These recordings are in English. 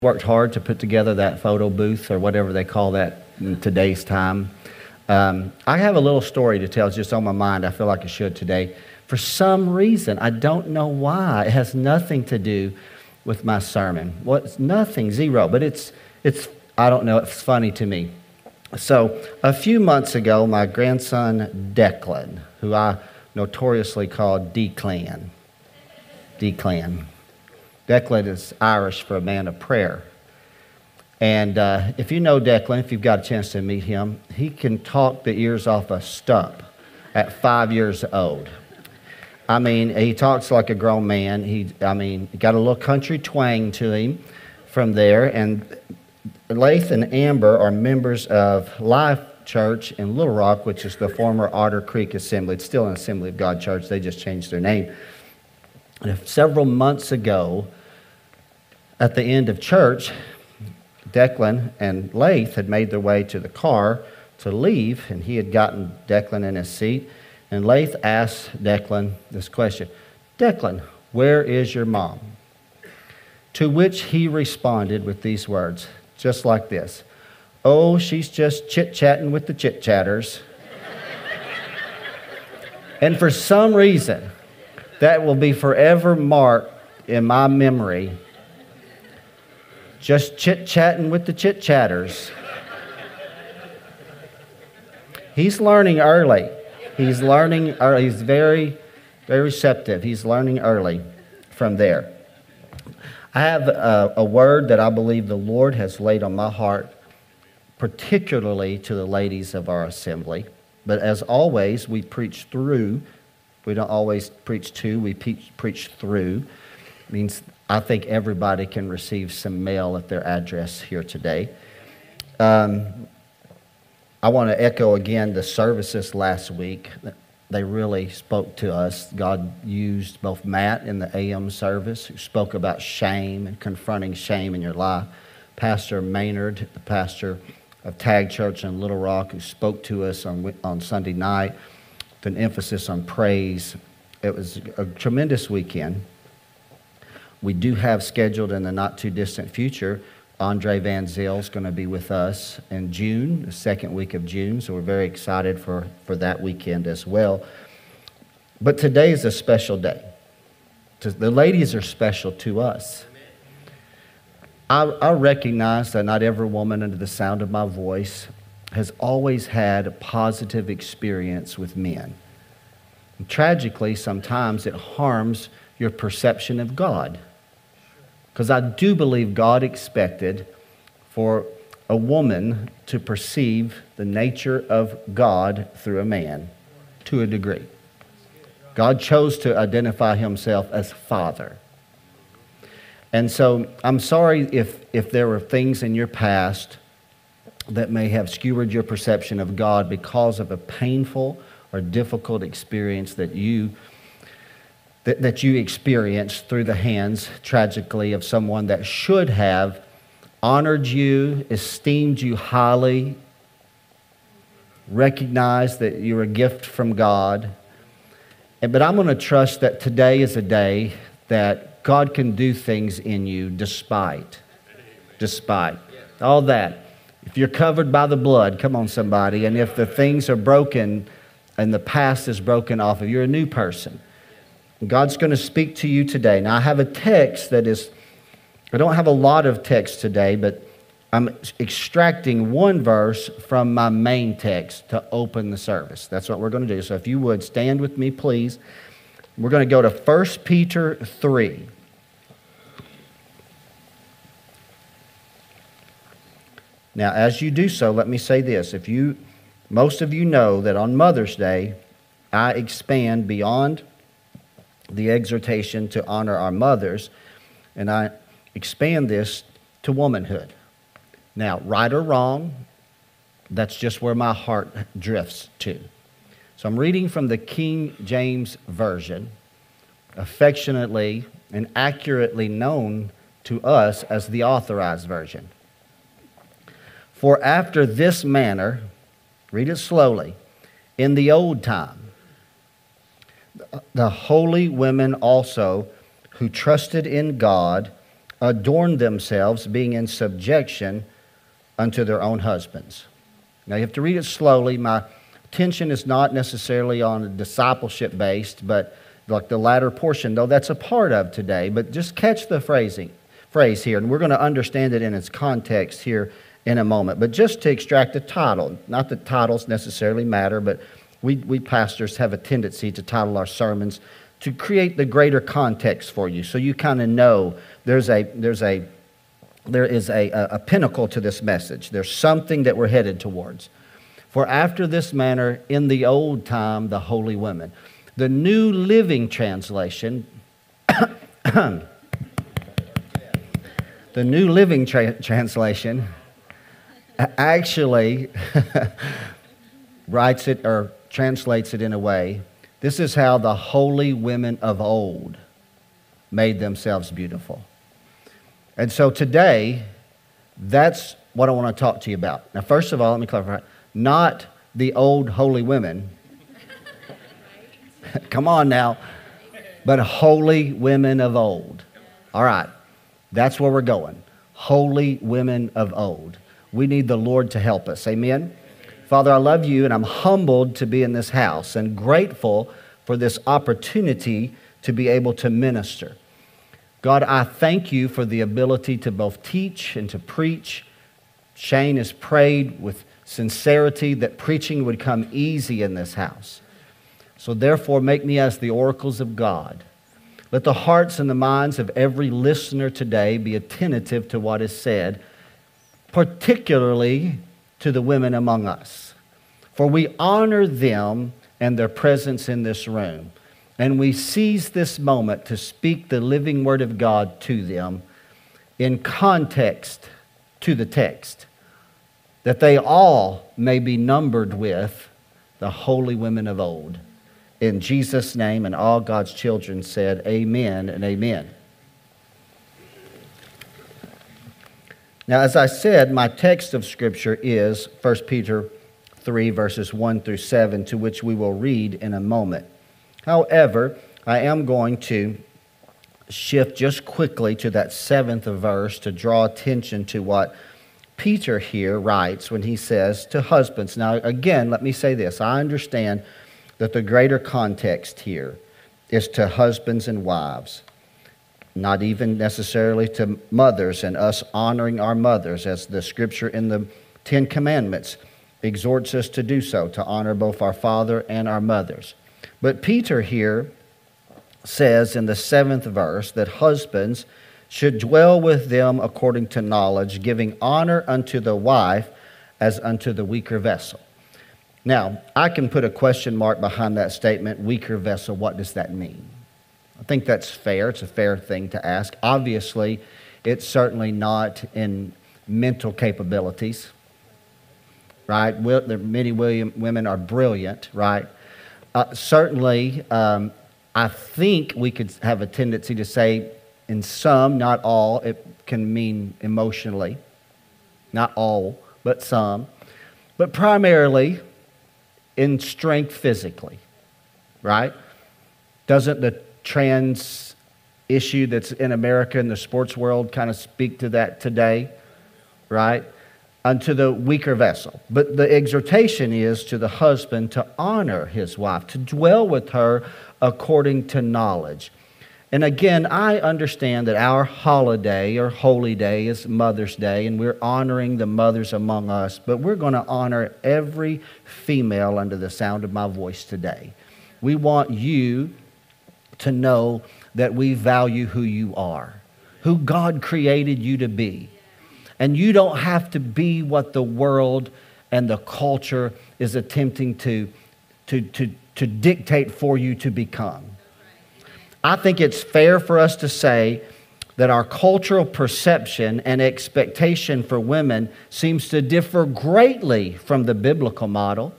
worked hard to put together that photo booth or whatever they call that in today's time. I have a little story to tell. It's just on my mind. I feel like I should today. For some reason, I don't know why. It has nothing to do with my sermon. Well, it's nothing, zero. But it's I don't know. It's funny to me. So a few months ago, my grandson Declan, who I notoriously called Declan. Declan is Irish for a man of prayer. And if you know Declan, if you've got a chance to meet him, he can talk the ears off a stump at 5 years old. I mean, he talks like a grown man. He got a little country twang to him from there. And Lath and Amber are members of Life Church in Little Rock, which is the former Otter Creek Assembly. It's still an Assembly of God church. They just changed their name. And several months ago, at the end of church, Declan and Lath had made their way to the car to leave, and he had gotten Declan in his seat. And Lath asked Declan this question, "Declan, where is your mom?" To which he responded with these words, just like this, "Oh, she's just chit-chatting with the chit-chatters." And for some reason, that will be forever marked in my memory. Just chit-chatting with the chit-chatters. He's learning early. He's learning early. He's very, very receptive. He's learning early from there. I have a word that I believe the Lord has laid on my heart, particularly to the ladies of our assembly. But as always, we preach through. We don't always preach to, we preach through. It means I think everybody can receive some mail at their address here today. I want to echo again the services last week. They really spoke to us. God used both Matt in the AM service, who spoke about shame and confronting shame in your life. Pastor Maynard, the pastor of Tag Church in Little Rock, who spoke to us on Sunday night with an emphasis on praise. It was a tremendous weekend. We do have scheduled in the not too distant future, Andre Van Zyl is going to be with us in June, the second week of June, so we're very excited for that weekend as well. But today is a special day. The ladies are special to us. I recognize that not every woman under the sound of my voice has always had a positive experience with men. And tragically, sometimes it harms your perception of God. Because I do believe God expected for a woman to perceive the nature of God through a man to a degree. God chose to identify himself as Father. And so I'm sorry if there were things in your past that may have skewered your perception of God because of a painful or difficult experience that you experienced through the hands, tragically, of someone that should have honored you, esteemed you highly, recognized that you're a gift from God. But I'm going to trust that today is a day that God can do things in you despite all that. If you're covered by the blood, come on somebody, and if the things are broken and the past is broken off of you, you're a new person. God's going to speak to you today. Now, I have a text I don't have a lot of text today, but I'm extracting one verse from my main text to open the service. That's what we're going to do. So if you would, stand with me, please. We're going to go to 1 Peter 3. Now, as you do so, let me say this. Most of you know that on Mother's Day, I expand beyond the exhortation to honor our mothers, and I expand this to womanhood. Now, right or wrong, that's just where my heart drifts to. So I'm reading from the King James Version, affectionately and accurately known to us as the Authorized Version. For after this manner, read it slowly, in the old time, the holy women also who trusted in God adorn themselves, being in subjection unto their own husbands. Now you have to read it slowly. My attention is not necessarily on discipleship based, but like the latter portion, though that's a part of today. But just catch the phrase here, and we're going to understand it in its context here in a moment. But just to extract the title, not that titles necessarily matter, but we pastors have a tendency to title our sermons to create the greater context for you, so you kind of know there is a pinnacle to this message. There's something that we're headed towards. For after this manner, in the old time, the holy women. The New Living Translation, the New Living Translation actually writes it or translates it in a way. This is how the holy women of old made themselves beautiful. And so today, that's what I want to talk to you about. Now, first of all, let me clarify. Not the old holy women. Come on now. But holy women of old. All right. That's where we're going. Holy women of old. We need the Lord to help us. Amen? Father, I love you, and I'm humbled to be in this house and grateful for this opportunity to be able to minister. God, I thank you for the ability to both teach and to preach. Shane has prayed with sincerity that preaching would come easy in this house. So therefore, make me as the oracles of God. Let the hearts and the minds of every listener today be attentive to what is said, particularly to the women among us. For we honor them and their presence in this room. And we seize this moment to speak the living word of God to them in context to the text, that they all may be numbered with the holy women of old. In Jesus' name, and all God's children said, amen and amen. Now, as I said, my text of Scripture is 1 Peter 3, verses 1 through 7, to which we will read in a moment. However, I am going to shift just quickly to that 7th verse to draw attention to what Peter here writes when he says to husbands. Now, again, let me say this. I understand that the greater context here is to husbands and wives, not even necessarily to mothers and us honoring our mothers, as the Scripture in the Ten Commandments exhorts us to do so, to honor both our father and our mothers. But Peter here says in the 7th verse that husbands should dwell with them according to knowledge, giving honor unto the wife as unto the weaker vessel. Now, I can put a question mark behind that statement, weaker vessel. What does that mean? I think that's fair. It's a fair thing to ask. Obviously, it's certainly not in mental capabilities, right? Many women are brilliant, right? Certainly, I think we could have a tendency to say in some, not all, it can mean emotionally. Not all, but some. But primarily in strength physically, right? Doesn't the trans issue that's in America in the sports world kind of speak to that today, right? Unto the weaker vessel. But the exhortation is to the husband to honor his wife, to dwell with her according to knowledge. And again, I understand that our holiday or holy day is Mother's Day, and we're honoring the mothers among us, but we're going to honor every female under the sound of my voice today. We want you to know that we value who you are, who God created you to be. And you don't have to be what the world and the culture is attempting to dictate for you to become. I think it's fair for us to say that our cultural perception and expectation for women seems to differ greatly from the biblical model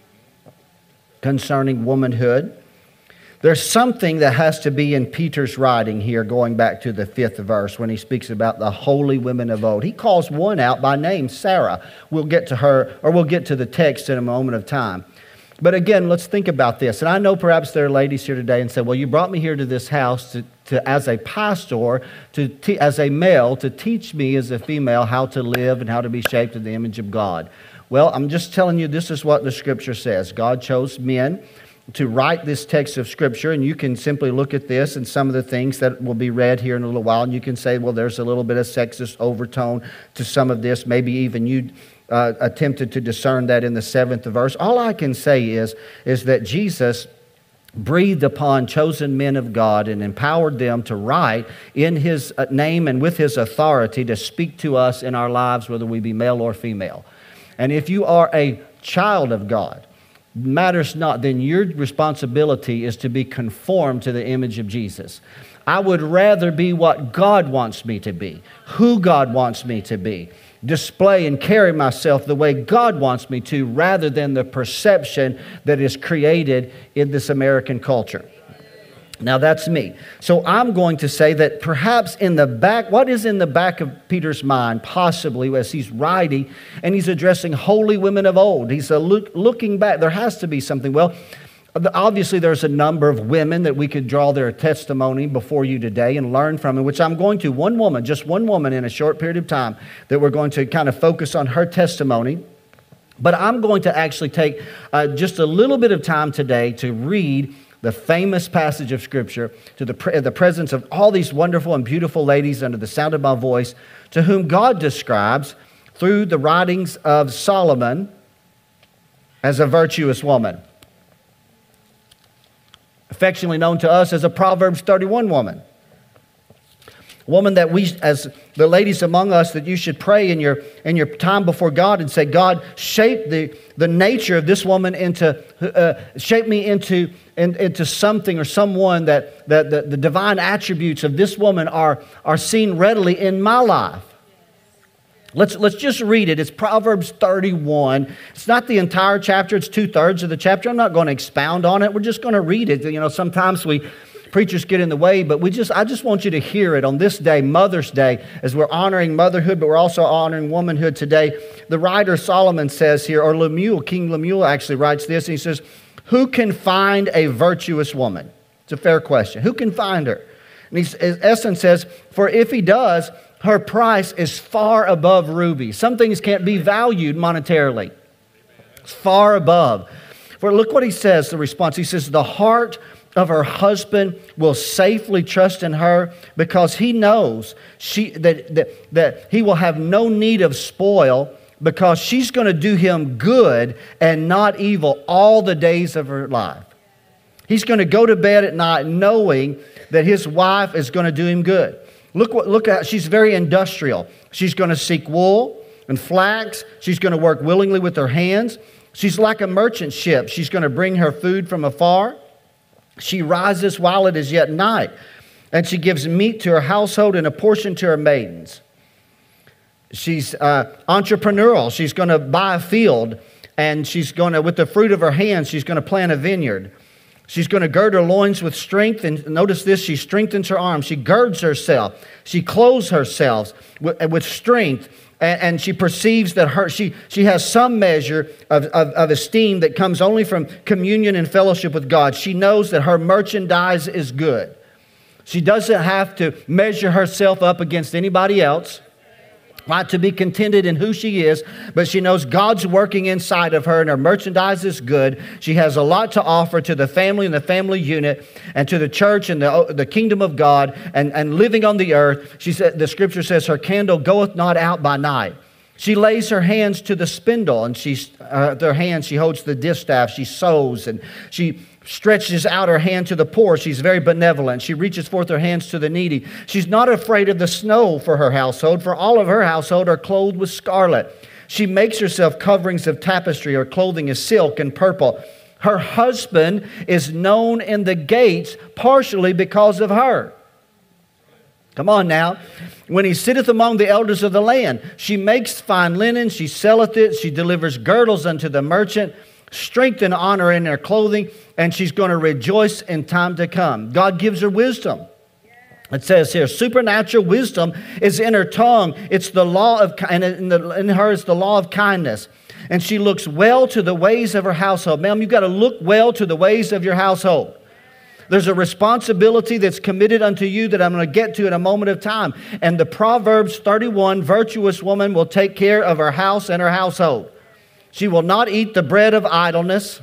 concerning womanhood. There's something that has to be in Peter's writing here, going back to the 5th verse when he speaks about the holy women of old. He calls one out by name, Sarah. We'll get to her, or we'll get to the text in a moment of time. But again, let's think about this. And I know perhaps there are ladies here today and say, well, you brought me here to this house as a pastor, as a male, to teach me as a female how to live and how to be shaped in the image of God. Well, I'm just telling you, this is what the Scripture says. God chose men to write this text of Scripture, and you can simply look at this and some of the things that will be read here in a little while, and you can say, well, there's a little bit of sexist overtone to some of this. Maybe even you attempted to discern that in the 7th verse. All I can say is that Jesus breathed upon chosen men of God and empowered them to write in His name and with His authority to speak to us in our lives, whether we be male or female. And if you are a child of God, matters not, then your responsibility is to be conformed to the image of Jesus. I would rather be what God wants me to be, who God wants me to be, display and carry myself the way God wants me to, rather than the perception that is created in this American culture. Now that's me. So I'm going to say that perhaps in the back, what is in the back of Peter's mind, possibly as he's writing and he's addressing holy women of old. He's looking back. There has to be something. Well, obviously there's a number of women that we could draw their testimony before you today and learn from, in which I'm going to just one woman in a short period of time that we're going to kind of focus on her testimony. But I'm going to actually take just a little bit of time today to read the famous passage of Scripture to the presence of all these wonderful and beautiful ladies under the sound of my voice, to whom God describes through the writings of Solomon as a virtuous woman, affectionately known to us as a Proverbs 31 woman. A woman that we, as the ladies among us, that you should pray in your time before God and say, God, shape the nature of this woman shape me into something or someone that the divine attributes of this woman are seen readily in my life. Let's just read it. It's Proverbs 31. It's not the entire chapter. It's 2/3 of the chapter. I'm not going to expound on it. We're just going to read it. You know, sometimes preachers get in the way, but I just want you to hear it on this day, Mother's Day, as we're honoring motherhood, but we're also honoring womanhood today. The writer Solomon says here, or Lemuel, King Lemuel actually writes this, and he says, who can find a virtuous woman? It's a fair question. Who can find her? And in essence says, for if he does, her price is far above rubies. Some things can't be valued monetarily. It's far above. For look what he says, the response. He says, the heart of her husband will safely trust in her, because he knows that he will have no need of spoil, because she's going to do him good and not evil all the days of her life. He's going to go to bed at night knowing that his wife is going to do him good. Look at, she's very industrial. She's going to seek wool and flax. She's going to work willingly with her hands. She's like a merchant ship. She's going to bring her food from afar. She rises while it is yet night, and she gives meat to her household and a portion to her maidens. She's entrepreneurial. She's going to buy a field, and she's going to, with the fruit of her hands, she's going to plant a vineyard. She's going to gird her loins with strength, and notice this, she strengthens her arms. She girds herself. She clothes herself with strength, and she perceives that she has some measure of esteem that comes only from communion and fellowship with God. She knows that her merchandise is good. She doesn't have to measure herself up against anybody else, right, to be contented in who she is, but she knows God's working inside of her and her merchandise is good. She has a lot to offer to the family and the family unit and to the church and the kingdom of God and living on the earth. She said, the Scripture says, her candle goeth not out by night. She lays her hands to the spindle, and her hands she holds the distaff. She sews, and she stretches out her hand to the poor. She's very benevolent. She reaches forth her hands to the needy. She's not afraid of the snow for her household, for all of her household are clothed with scarlet. She makes herself coverings of tapestry. Her clothing is silk and purple. Her husband is known in the gates partially because of her. Come on now. When he sitteth among the elders of the land, she makes fine linen, she selleth it, she delivers girdles unto the merchant, strength and honor in her clothing, and she's going to rejoice in time to come. God gives her wisdom. It says here, supernatural wisdom is in her tongue. It's the law of, and in her is the law of kindness. And she looks well to the ways of her household. Ma'am, you've got to look well to the ways of your household. There's a responsibility that's committed unto you that I'm going to get to in a moment of time. And the Proverbs 31, virtuous woman will take care of her house and her household. She will not eat the bread of idleness.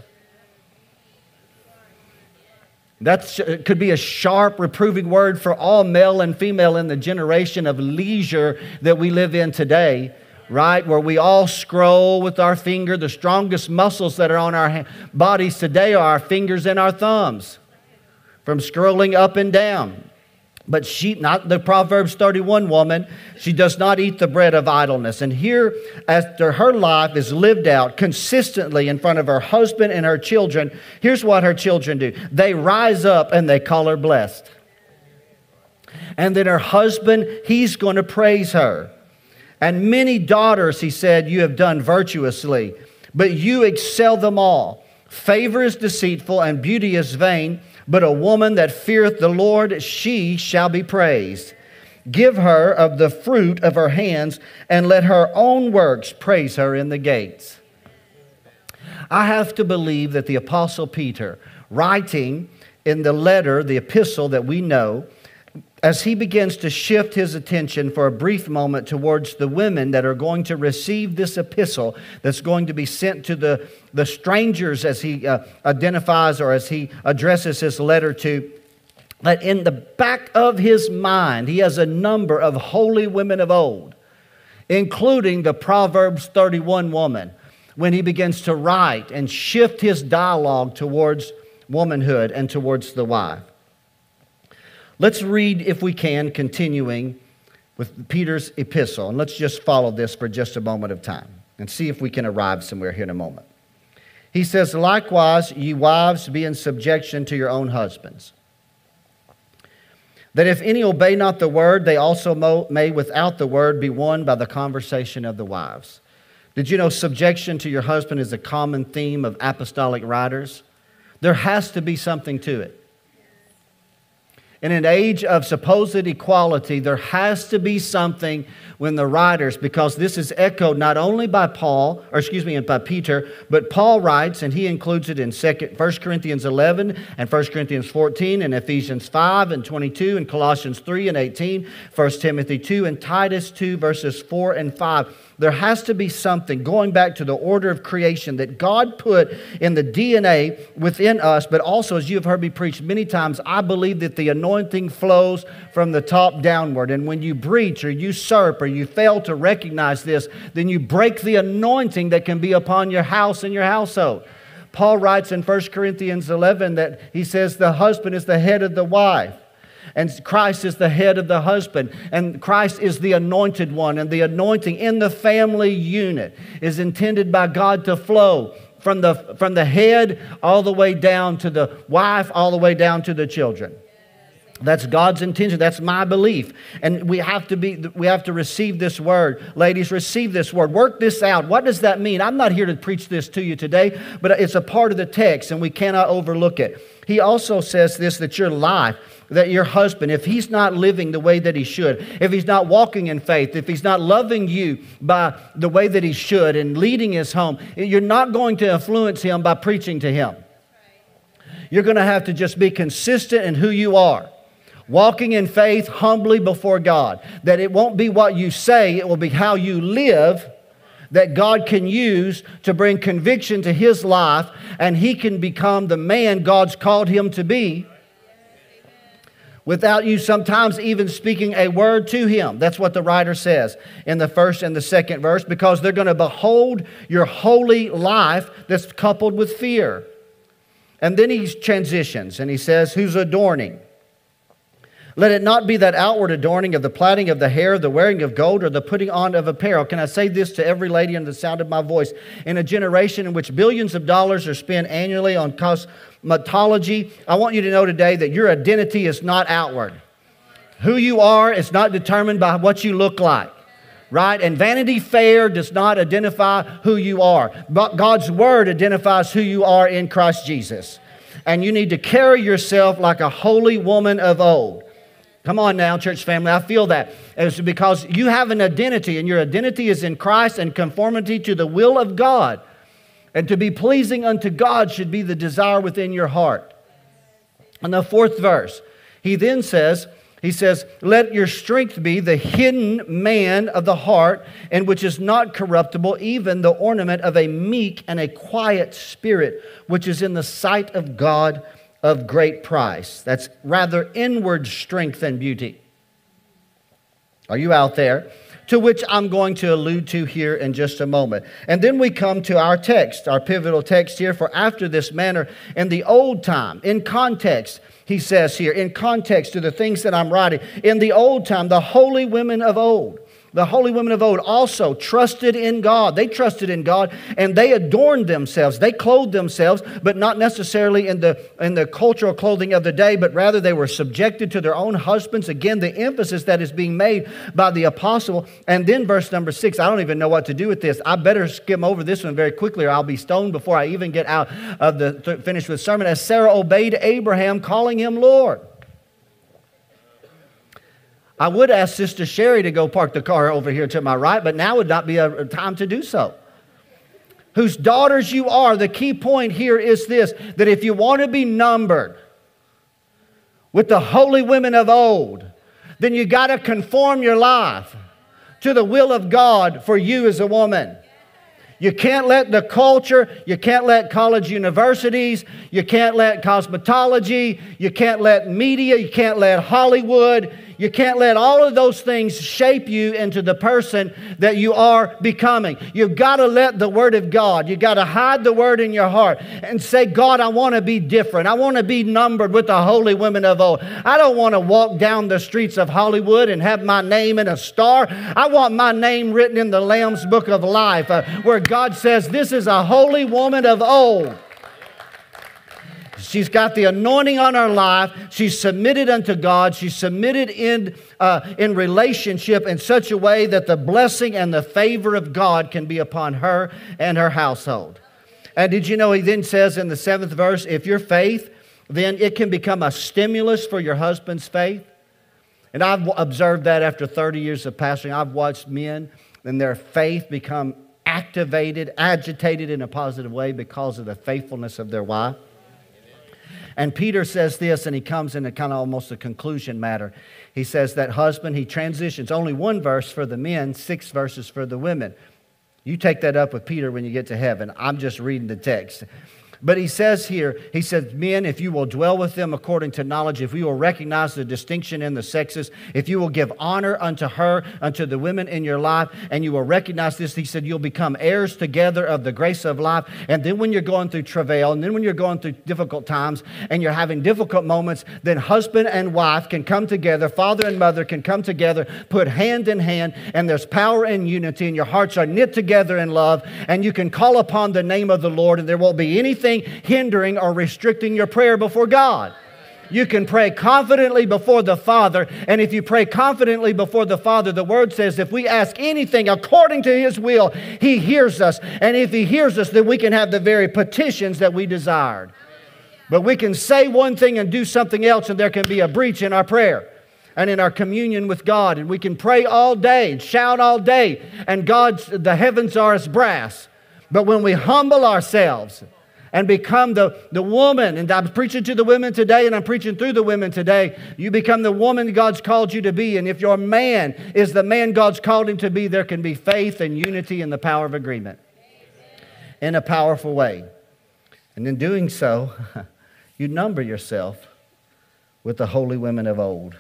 That could be a sharp, reproving word for all male and female in the generation of leisure that we live in today, right? Where we all scroll with our finger. The strongest muscles that are on our bodies today are our fingers and our thumbs from scrolling up and down. But she, not the Proverbs 31 woman, she does not eat the bread of idleness. And here, after her life is lived out consistently in front of her husband and her children, here's what her children do. They rise up and they call her blessed. And then her husband, he's going to praise her. And many daughters, he said, you have done virtuously, but you excel them all. Favor is deceitful and beauty is vain, but a woman that feareth the Lord, she shall be praised. Give her of the fruit of her hands, and let her own works praise her in the gates. I have to believe that the Apostle Peter, writing in the letter, the epistle that we know, as he begins to shift his attention for a brief moment towards the women that are going to receive this epistle that's going to be sent to the strangers, as he identifies or as he addresses his letter to, that in the back of his mind, he has a number of holy women of old, including the Proverbs 31 woman, when he begins to write and shift his dialogue towards womanhood and towards the wife. Let's read, if we can, continuing with Peter's epistle. And let's just follow this for just a moment of time and see if we can arrive somewhere here in a moment. He says, likewise, ye wives, be in subjection to your own husbands, that if any obey not the word, they also may without the word be won by the conversation of the wives. Did you know subjection to your husband is a common theme of apostolic writers? There has to be something to it. In an age of supposed equality, there has to be something when the writers, because this is echoed not only by by Peter, but Paul writes, and he includes it in 1 Corinthians 11 and 1 Corinthians 14 and Ephesians 5 and 22 and Colossians 3 and 18, 1 Timothy 2 and Titus 2 verses 4 and 5. There has to be something, going back to the order of creation, that God put in the DNA within us, but also, as you have heard me preach many times, I believe that the anointing flows from the top downward. And when you breach or usurp or you fail to recognize this, then you break the anointing that can be upon your house and your household. Paul writes in 1 Corinthians 11 that he says the husband is the head of the wife. And Christ is the head of the husband. And Christ is the anointed one. And the anointing in the family unit is intended by God to flow from the head all the way down to the wife, all the way down to the children. That's God's intention. That's my belief. And we have to receive this word. Ladies, receive this word. Work this out. What does that mean? I'm not here to preach this to you today, but it's a part of the text and we cannot overlook it. He also says this, that your life, that your husband, if he's not living the way that he should, if he's not walking in faith, if he's not loving you by the way that he should and leading his home, you're not going to influence him by preaching to him. You're going to have to just be consistent in who you are. Walking in faith humbly before God. That it won't be what you say, it will be how you live that God can use to bring conviction to his life, and he can become the man God's called him to be without you sometimes even speaking a word to him. That's what the writer says in the first and the second verse, because they're going to behold your holy life that's coupled with fear. And then he transitions and he says, who's adorning? Let it not be that outward adorning of the plaiting of the hair, the wearing of gold, or the putting on of apparel. Can I say this to every lady under the sound of my voice? In a generation in which billions of dollars are spent annually on cosmetology, I want you to know today that your identity is not outward. Who you are is not determined by what you look like. Right? And Vanity Fair does not identify who you are. But God's Word identifies who you are in Christ Jesus. And you need to carry yourself like a holy woman of old. Come on now, church family. I feel that. It's because you have an identity, and your identity is in Christ and conformity to the will of God. And to be pleasing unto God should be the desire within your heart. In the 4th verse, he says, let your strength be the hidden man of the heart, and which is not corruptible, even the ornament of a meek and a quiet spirit, which is in the sight of God of great price. That's rather inward strength and beauty. Are you out there? To which I'm going to allude to here in just a moment. And then we come to our text, our pivotal text here. For after this manner, in the old time, in context, he says here, in context to the things that I'm writing, in the old time, the holy women of old also trusted in God. They trusted in God, and they adorned themselves. They clothed themselves, but not necessarily in the cultural clothing of the day, but rather they were subjected to their own husbands. Again, the emphasis that is being made by the apostle. And then verse number 6, I don't even know what to do with this. I better skim over this one very quickly, or I'll be stoned before I even get out of the finish with sermon. As Sarah obeyed Abraham, calling him Lord. I would ask Sister Sherry to go park the car over here to my right, but now would not be a time to do so. Whose daughters you are. The key point here is this, that if you want to be numbered with the holy women of old, then you got to conform your life to the will of God for you as a woman. You can't let the culture, you can't let college universities, you can't let cosmetology, you can't let media, you can't let Hollywood, you can't let all of those things shape you into the person that you are becoming. You've got to let the Word of God, you've got to hide the Word in your heart and say, God, I want to be different. I want to be numbered with the holy women of old. I don't want to walk down the streets of Hollywood and have my name in a star. I want my name written in the Lamb's Book of Life, where God says, this is a holy woman of old. She's got the anointing on her life. She's submitted unto God. She's submitted in relationship in such a way that the blessing and the favor of God can be upon her and her household. And did you know he then says in the 7th verse, if your faith, then it can become a stimulus for your husband's faith. And I've observed that after 30 years of pastoring. I've watched men and their faith become activated, agitated in a positive way because of the faithfulness of their wife. And Peter says this, and he comes in a kind of almost a conclusion matter. He says that husband, he transitions only 1 verse for the men, 6 verses for the women. You take that up with Peter when you get to heaven. I'm just reading the text. But he says here, he says, men, if you will dwell with them according to knowledge, if you will recognize the distinction in the sexes, if you will give honor unto her, unto the women in your life, and you will recognize this, he said, you'll become heirs together of the grace of life. And then when you're going through travail, and then when you're going through difficult times, and you're having difficult moments, then husband and wife can come together, father and mother can come together, put hand in hand, and there's power and unity, and your hearts are knit together in love, and you can call upon the name of the Lord, and there won't be anything hindering or restricting your prayer before God. You can pray confidently before the Father, and if you pray confidently before the Father, the Word says if we ask anything according to His will, He hears us. And if He hears us, then we can have the very petitions that we desired. But we can say one thing and do something else, and there can be a breach in our prayer and in our communion with God. And we can pray all day and shout all day, and the heavens are as brass. But when we humble ourselves and become the woman, and I'm preaching to the women today, and I'm preaching through the women today, you become the woman God's called you to be. And if your man is the man God's called him to be, there can be faith and unity and the power of agreement in a powerful way. And in doing so, you number yourself with the holy women of old.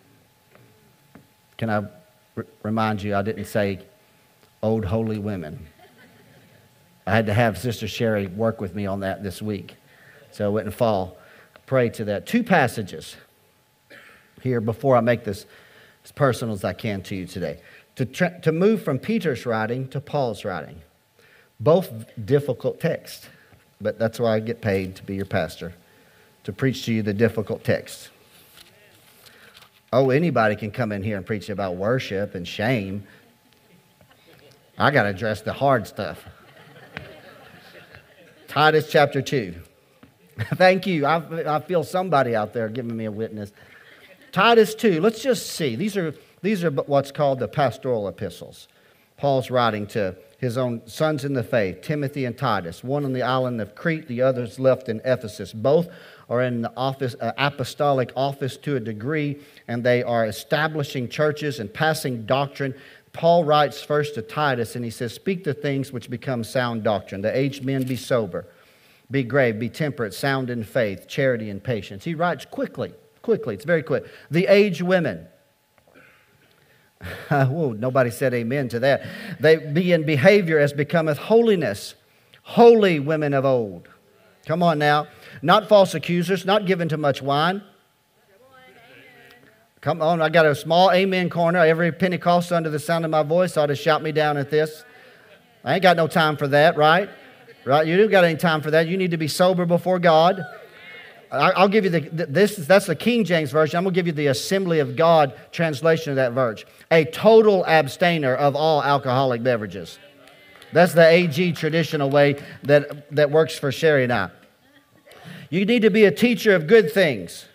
Can I remind you, I didn't say old holy women. I had to have Sister Sherry work with me on that this week, so I wouldn't fall prey to that. 2 passages here before I make this as personal as I can to you today. To move from Peter's writing to Paul's writing. Both difficult texts, but that's why I get paid to be your pastor, to preach to you the difficult texts. Oh, anybody can come in here and preach about worship and shame. I got to address the hard stuff. Titus chapter 2. Thank you. I feel somebody out there giving me a witness. Titus 2, let's just see. These are what's called the pastoral epistles. Paul's writing to his own sons in the faith, Timothy and Titus, one on the island of Crete, the others left in Ephesus. Both are in the office, apostolic office to a degree, and they are establishing churches and passing doctrine. Paul writes first to Titus, and he says, speak the things which become sound doctrine. The aged men be sober, be grave, be temperate, sound in faith, charity, and patience. He writes quickly. It's very quick. The aged women. Whoa, nobody said amen to that. They be in behavior as becometh holiness, holy women of old. Come on now. Not false accusers, not given to much wine. Come on, I got a small amen corner. Every Pentecostal under the sound of my voice ought to shout me down at this. I ain't got no time for that, right? Right? You don't got any time for that. You need to be sober before God. I'll give you that's the King James Version. I'm going to give you the Assembly of God translation of that verse. A total abstainer of all alcoholic beverages. That's the AG traditional way that works for Sherry and I. You need to be a teacher of good things.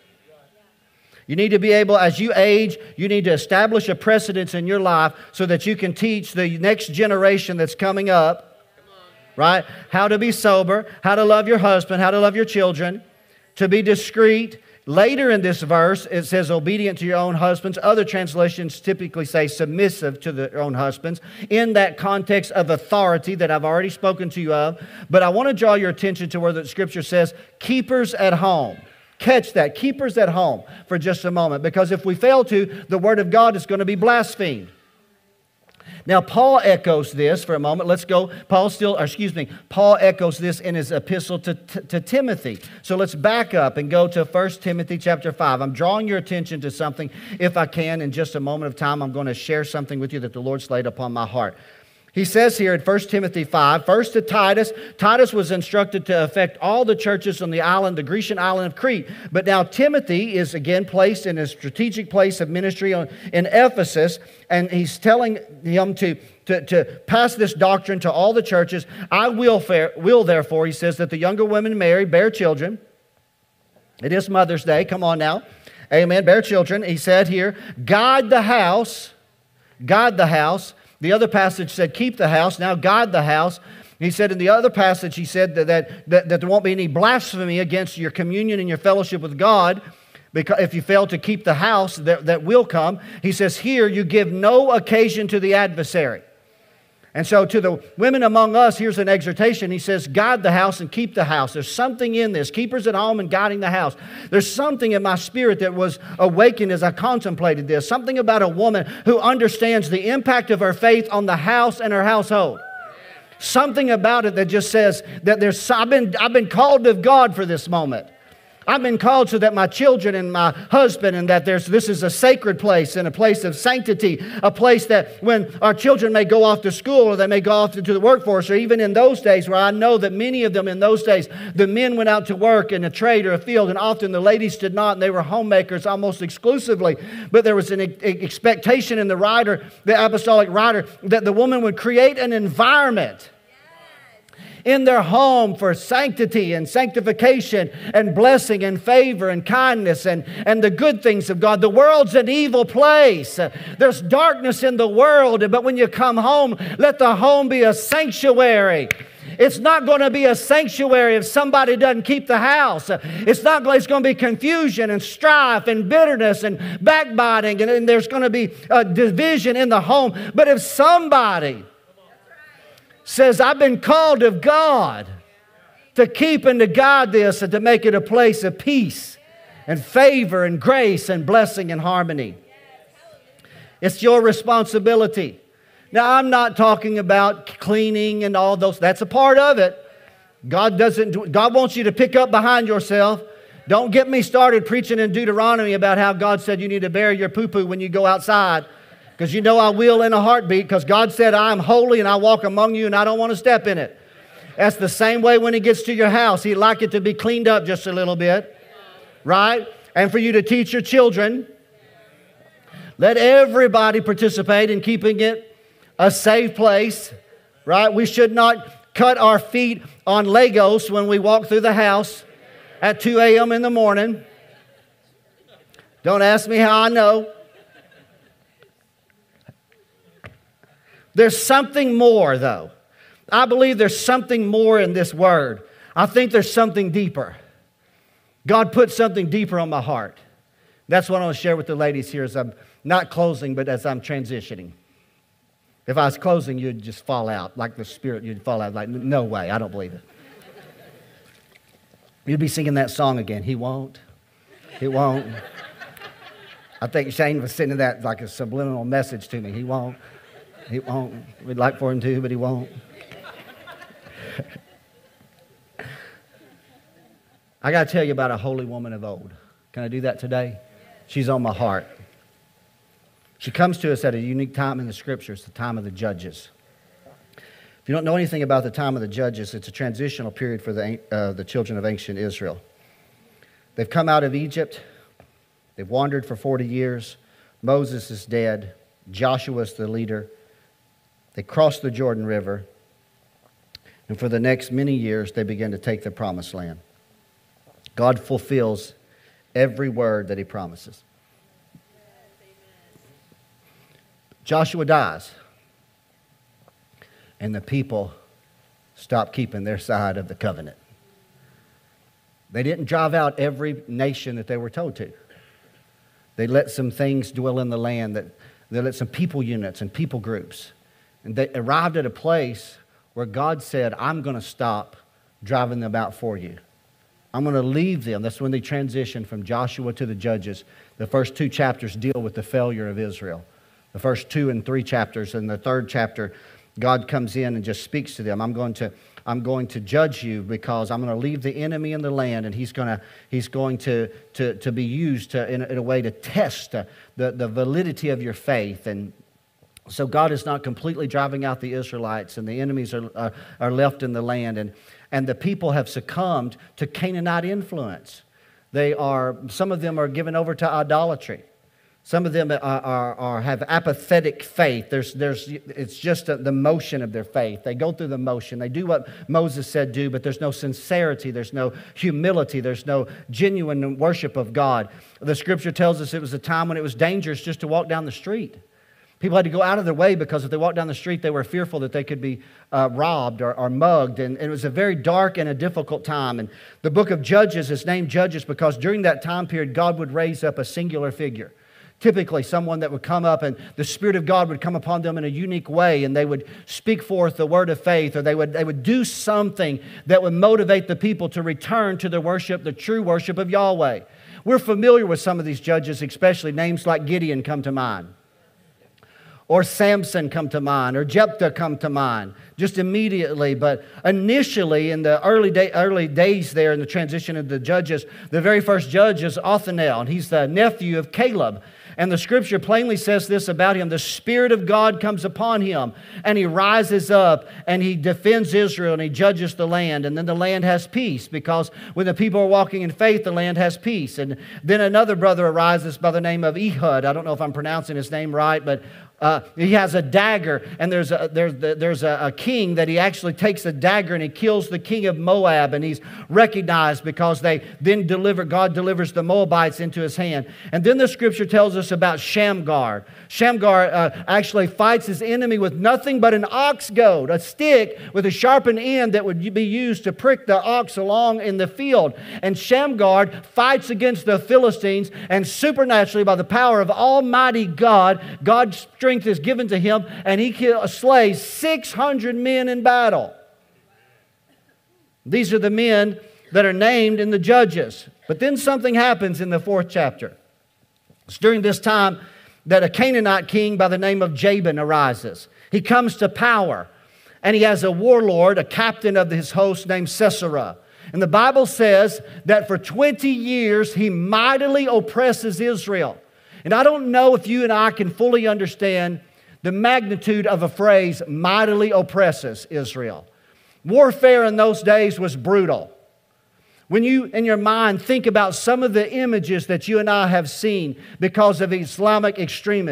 You need to be able, as you age, you need to establish a precedence in your life so that you can teach the next generation that's coming up, right? How to be sober, how to love your husband, how to love your children, to be discreet. Later in this verse, it says obedient to your own husbands. Other translations typically say submissive to their own husbands in that context of authority that I've already spoken to you of. But I want to draw your attention to where the Scripture says keepers at home. Catch that, keepers at home for just a moment. Because if we fail to, the Word of God is going to be blasphemed. Now, Paul echoes this for a moment. Let's go. Paul echoes this in his epistle to Timothy. So let's back up and go to 1 Timothy chapter 5. I'm drawing your attention to something. If I can, in just a moment of time, I'm going to share something with you that the Lord's laid upon my heart. He says here in 1 Timothy 5, first to Titus. Titus was instructed to affect all the churches on the island, the Grecian island of Crete. But now Timothy is again placed in a strategic place of ministry in Ephesus, and he's telling him to pass this doctrine to all the churches. I will therefore, he says, that the younger women marry, bear children. It is Mother's Day. Come on now. Amen. Bear children. He said here, guard the house. Guard the house. The other passage said, keep the house. Now, guard the house. He said in the other passage, he said that there won't be any blasphemy against your communion and your fellowship with God, because if you fail to keep the house, that will come. He says here, you give no occasion to the adversary. And so to the women among us, here's an exhortation. He says, guard the house and keep the house. There's something in this. Keepers at home and guarding the house. There's something in my spirit that was awakened as I contemplated this. Something about a woman who understands the impact of her faith on the house and her household. Something about it that just says that I've been called of God for this moment. I've been called so that my children and my husband and that this is a sacred place and a place of sanctity, a place that when our children may go off to school or they may go off into the workforce, or even in those days where I know that many of them in those days, the men went out to work in a trade or a field, and often the ladies did not, and they were homemakers almost exclusively. But there was an expectation in the apostolic writer, that the woman would create an environment in their home for sanctity and sanctification and blessing and favor and kindness and the good things of God. The world's an evil place. There's darkness in the world, but when you come home, let the home be a sanctuary. It's not going to be a sanctuary if somebody doesn't keep the house. It's going to be confusion and strife and bitterness and backbiting, and there's going to be a division in the home. But if somebody says, I've been called of God to keep and to guard this and to make it a place of peace and favor and grace and blessing and harmony. It's your responsibility. Now, I'm not talking about cleaning and all those. That's a part of it. God wants you to pick up behind yourself. Don't get me started preaching in Deuteronomy about how God said you need to bury your poo-poo when you go outside. Because you know I will in a heartbeat, because God said I am holy and I walk among you and I don't want to step in it. That's the same way when He gets to your house. He'd like it to be cleaned up just a little bit, right? And for you to teach your children. Let everybody participate in keeping it a safe place, right? We should not cut our feet on Legos when we walk through the house at 2 a.m. in the morning. Don't ask me how I know. There's something more, though. I believe there's something more in this word. I think there's something deeper. God put something deeper on my heart. That's what I want to share with the ladies here as I'm not closing, but as I'm transitioning. If I was closing, you'd just fall out. Like the Spirit, you'd fall out. Like, no way, I don't believe it. You'd be singing that song again. He won't. He won't. I think Shane was sending that like a subliminal message to me. He won't. He won't. We'd like for him to, but he won't. I got to tell you about a holy woman of old. Can I do that today? She's on my heart. She comes to us at a unique time in the Scriptures, the time of the Judges. If you don't know anything about the time of the Judges, it's a transitional period for the children of ancient Israel. They've come out of Egypt. They've wandered for 40 years. Moses is dead. Joshua is the leader. They cross the Jordan River. And for the next many years, they begin to take the promised land. God fulfills every word that He promises. Joshua dies. And the people stop keeping their side of the covenant. They didn't drive out every nation that they were told to. They let some things dwell in the land. They let some people units and people groups. And they arrived at a place where God said, I'm going to stop driving them out for you. I'm going to leave them. That's when they transitioned from Joshua to the Judges. The first 2 chapters deal with the failure of Israel. The first 2 and 3 chapters. And the 3rd chapter, God comes in and just speaks to them. I'm going to judge you because I'm going to leave the enemy in the land, and he's going to be used in a way to test the validity of your faith. And so God is not completely driving out the Israelites, and the enemies are left in the land. And the people have succumbed to Canaanite influence. Some of them are given over to idolatry. Some of them have apathetic faith. It's just the motion of their faith. They go through the motion. They do what Moses said do, but there's no sincerity. There's no humility. There's no genuine worship of God. The Scripture tells us it was a time when it was dangerous just to walk down the street. People had to go out of their way because if they walked down the street, they were fearful that they could be robbed or mugged. And it was a very dark and a difficult time. And the book of Judges is named Judges because during that time period, God would raise up a singular figure. Typically, someone that would come up and the Spirit of God would come upon them in a unique way, and they would speak forth the word of faith, or they would do something that would motivate the people to return to their worship, the true worship of Yahweh. We're familiar with some of these judges, especially names like Gideon come to mind, or Samson come to mind, or Jephthah come to mind, just immediately. But initially, in the early days there in the transition of the judges, the very first judge is Othniel, and he's the nephew of Caleb. And the Scripture plainly says this about him: the Spirit of God comes upon him, and he rises up, and he defends Israel, and he judges the land. And then the land has peace, because when the people are walking in faith, the land has peace. And then another brother arises by the name of Ehud. I don't know if I'm pronouncing his name right, but he has a dagger, and there's a king that he actually takes a dagger and he kills the king of Moab, and he's recognized because God delivers the Moabites into his hand. And then the Scripture tells us about Shamgar. Shamgar actually fights his enemy with nothing but an ox goad, a stick with a sharpened end that would be used to prick the ox along in the field. And Shamgar fights against the Philistines, and supernaturally, by the power of Almighty God, God's strength is given to him, and he slays 600 men in battle. These are the men that are named in the Judges. But then something happens in the 4th chapter. It's during this time that a Canaanite king by the name of Jabin arises. He comes to power, and he has a warlord, a captain of his host named Sisera. And the Bible says that for 20 years he mightily oppresses Israel. And I don't know if you and I can fully understand the magnitude of a phrase, mightily oppresses Israel. Warfare in those days was brutal. When you, in your mind, think about some of the images that you and I have seen because of Islamic extremists,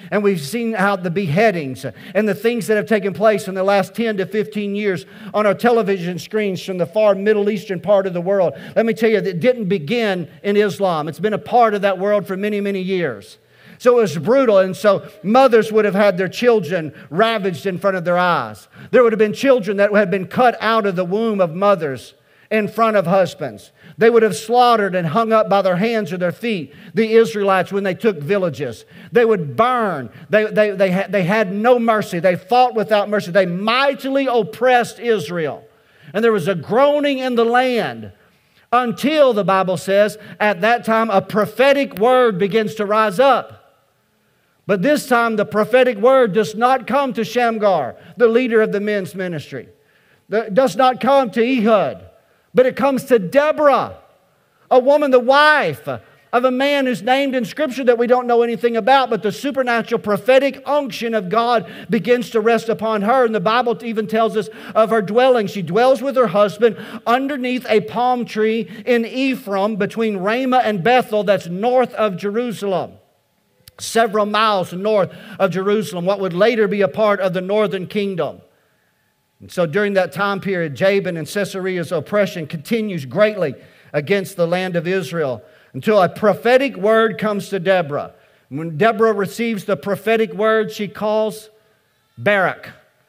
And we've seen how the beheadings and the things that have taken place in the last 10 to 15 years on our television screens from the far Middle Eastern part of the world. Let me tell you, it didn't begin in Islam. It's been a part of that world for many, many years. So it was brutal, and so mothers would have had their children ravaged in front of their eyes. There would have been children that had been cut out of the womb of mothers in front of husbands. They would have slaughtered and hung up by their hands or their feet the Israelites when they took villages. They would burn. They had no mercy. They fought without mercy. They mightily oppressed Israel. And there was a groaning in the land until, the Bible says, at that time a prophetic word begins to rise up. But this time the prophetic word does not come to Shamgar, the leader of the men's ministry. It does not come to Ehud, but it comes to Deborah, a woman, the wife of a man who's named in Scripture that we don't know anything about, but the supernatural prophetic unction of God begins to rest upon her. And the Bible even tells us of her dwelling. She dwells with her husband underneath a palm tree in Ephraim between Ramah and Bethel, that's north of Jerusalem. Several miles north of Jerusalem, what would later be a part of the northern kingdom. And so during that time period, Jabin and Sisera's oppression continues greatly against the land of Israel until a prophetic word comes to Deborah. When Deborah receives the prophetic word, she calls Barak.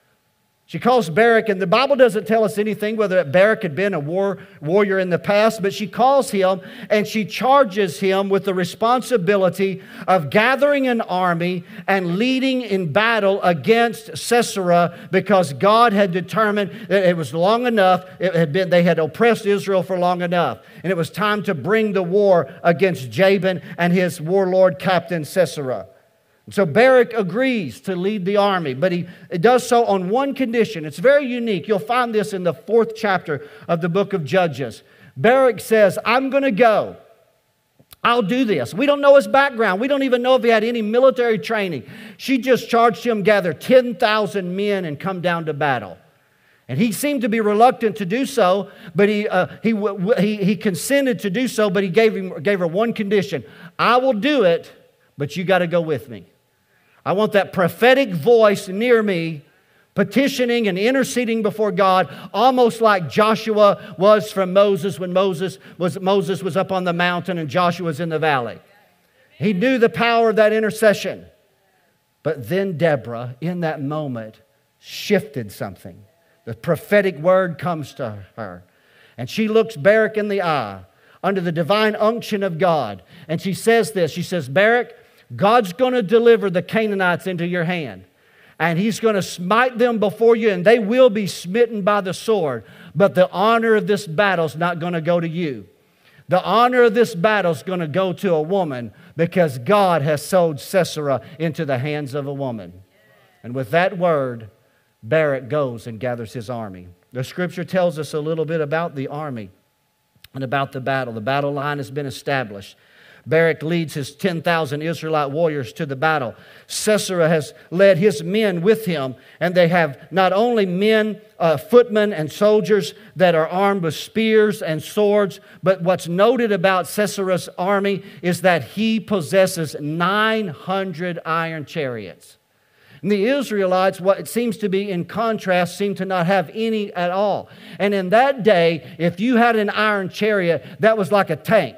She calls Barak, and the Bible doesn't tell us anything whether Barak had been a warrior in the past, but she calls him and she charges him with the responsibility of gathering an army and leading in battle against Sisera, because God had determined that it was long enough, they had oppressed Israel for long enough, and it was time to bring the war against Jabin and his warlord captain Sisera. So Barak agrees to lead the army, but he does so on one condition. It's very unique. You'll find this in the 4th chapter of the book of Judges. Barak says, I'm going to go. I'll do this. We don't know his background. We don't even know if he had any military training. She just charged him gather 10,000 men and come down to battle. And he seemed to be reluctant to do so, but he consented to do so, but he gave her one condition. I will do it, but you got to go with me. I want that prophetic voice near me, petitioning and interceding before God, almost like Joshua was from Moses when Moses was up on the mountain and Joshua was in the valley. He knew the power of that intercession. But then Deborah, in that moment, shifted something. The prophetic word comes to her, and she looks Barak in the eye under the divine unction of God, and she says this. She says, Barak, God's going to deliver the Canaanites into your hand. And He's going to smite them before you, and they will be smitten by the sword. But the honor of this battle is not going to go to you. The honor of this battle is going to go to a woman, because God has sold Sisera into the hands of a woman. And with that word, Barak goes and gathers his army. The Scripture tells us a little bit about the army and about the battle. The battle line has been established. Barak leads his 10,000 Israelite warriors to the battle. Sisera has led his men with him, and they have not only men, footmen and soldiers that are armed with spears and swords, but what's noted about Sisera's army is that he possesses 900 iron chariots. And the Israelites, what it seems to be in contrast, seem to not have any at all. And in that day, if you had an iron chariot, that was like a tank.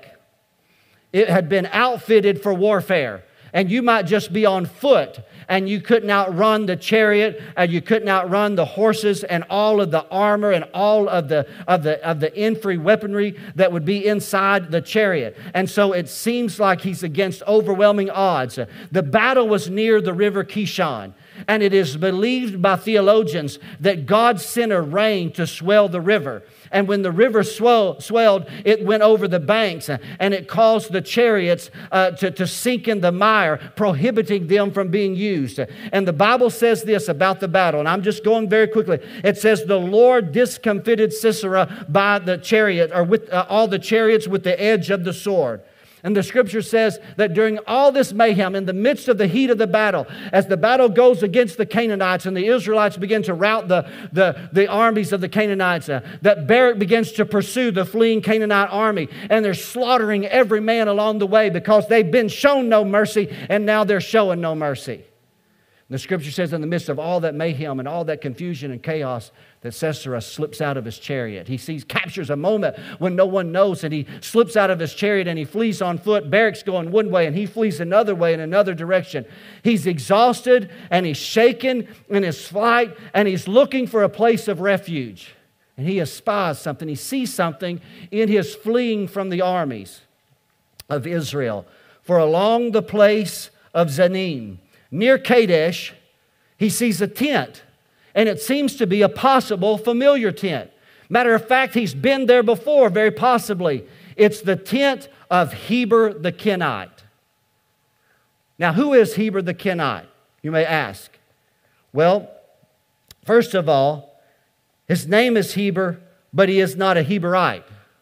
It had been outfitted for warfare. And you might just be on foot, and you couldn't outrun the chariot, and you couldn't outrun the horses and all of the armor and all of the infantry weaponry that would be inside the chariot. And so it seems like he's against overwhelming odds. The battle was near the river Kishon, and it is believed by theologians that God sent a rain to swell the river. And when the river swelled, it went over the banks, and it caused the chariots to sink in the mire, prohibiting them from being used. And the Bible says this about the battle, and I'm just going very quickly. It says, the Lord discomfited Sisera by the chariot, or with all the chariots with the edge of the sword. And the scripture says that during all this mayhem, in the midst of the heat of the battle, as the battle goes against the Canaanites and the Israelites begin to rout the armies of the Canaanites, that Barak begins to pursue the fleeing Canaanite army. And they're slaughtering every man along the way because they've been shown no mercy, and now they're showing no mercy. The scripture says in the midst of all that mayhem and all that confusion and chaos, that Sisera slips out of his chariot. He captures a moment when no one knows, and he slips out of his chariot and he flees on foot. Barak's going one way and he flees another way in another direction. He's exhausted and he's shaken in his flight, and he's looking for a place of refuge. And he espies something. He sees something in his fleeing from the armies of Israel. For along the place of Zanim, near Kadesh, he sees a tent, and it seems to be a possible familiar tent. Matter of fact, he's been there before, very possibly. It's the tent of Heber the Kenite. Now, who is Heber the Kenite, you may ask? Well, first of all, his name is Heber, but he is not a Heberite.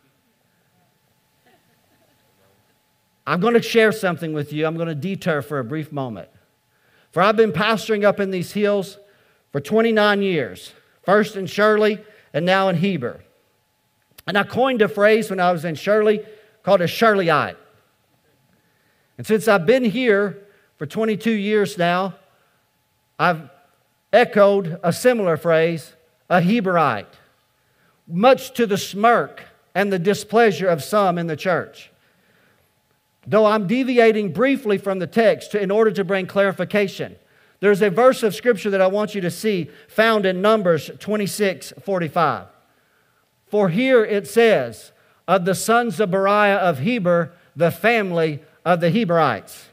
I'm going to share something with you. I'm going to detour for a brief moment. For I've been pastoring up in these hills for 29 years, first in Shirley and now in Heber. And I coined a phrase when I was in Shirley called a Shirleyite. And since I've been here for 22 years now, I've echoed a similar phrase, a Heberite, much to the smirk and the displeasure of some in the church. Though I'm deviating briefly from the text in order to bring clarification, there's a verse of Scripture that I want you to see found in Numbers 26:45. For here it says, of the sons of Beriah of Heber, the family of the Heberites.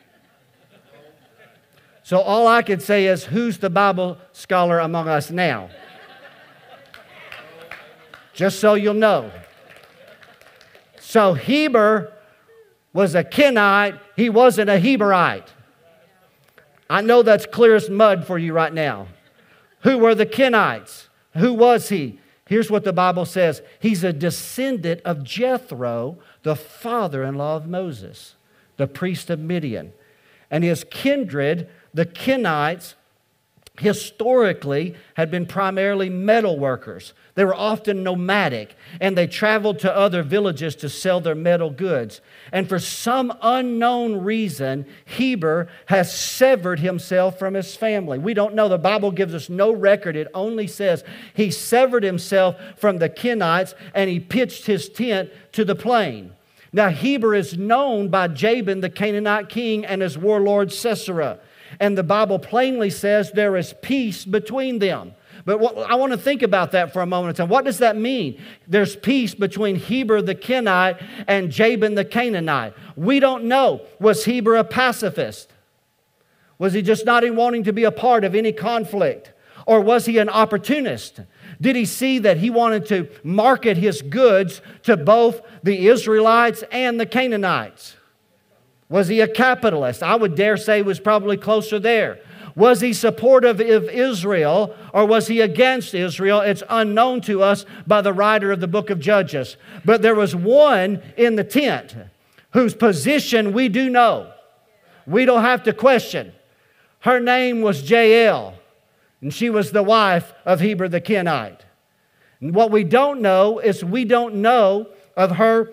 So all I can say is, who's the Bible scholar among us now? Just so you'll know. So Heber was a Kenite. He wasn't a Heberite. I know that's clear as mud for you right now. Who were the Kenites? Who was he? Here's what the Bible says. He's a descendant of Jethro, the father-in-law of Moses, the priest of Midian. And his kindred, the Kenites, historically had been primarily metal workers. They were often nomadic, and they traveled to other villages to sell their metal goods. And for some unknown reason, Heber has severed himself from his family. We don't know. The Bible gives us no record. It only says he severed himself from the Kenites, and he pitched his tent to the plain. Now, Heber is known by Jabin, the Canaanite king, and his warlord Sisera. And the Bible plainly says there is peace between them. But I want to think about that for a moment. And what does that mean? There's peace between Heber the Kenite and Jabin the Canaanite. We don't know. Was Heber a pacifist? Was he just not wanting to be a part of any conflict? Or was he an opportunist? Did he see that he wanted to market his goods to both the Israelites and the Canaanites? Was he a capitalist? I would dare say he was probably closer there. Was he supportive of Israel, or was he against Israel? It's unknown to us by the writer of the book of Judges. But there was one in the tent whose position we do know. We don't have to question. Her name was Jael, and she was the wife of Heber the Kenite. And what we don't know is we don't know of her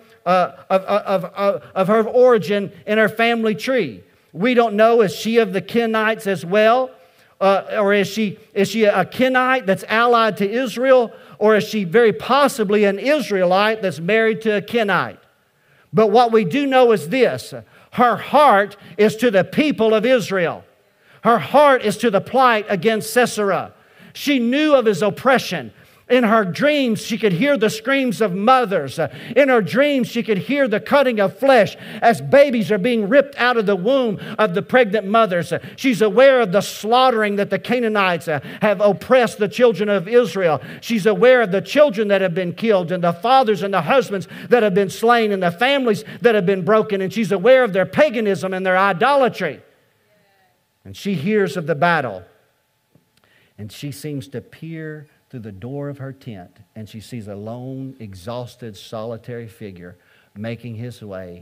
of her origin in her family tree. We don't know, is she of the Kenites as well? Or is she a Kenite that's allied to Israel? Or is she very possibly an Israelite that's married to a Kenite? But what we do know is this. Her heart is to the people of Israel. Her heart is to the plight against Sisera. She knew of his oppression. In her dreams, she could hear the screams of mothers. In her dreams, she could hear the cutting of flesh as babies are being ripped out of the womb of the pregnant mothers. She's aware of the slaughtering that the Canaanites have oppressed the children of Israel. She's aware of the children that have been killed and the fathers and the husbands that have been slain and the families that have been broken. And she's aware of their paganism and their idolatry. And she hears of the battle. And she seems to peer through the door of her tent, and she sees a lone, exhausted, solitary figure making his way.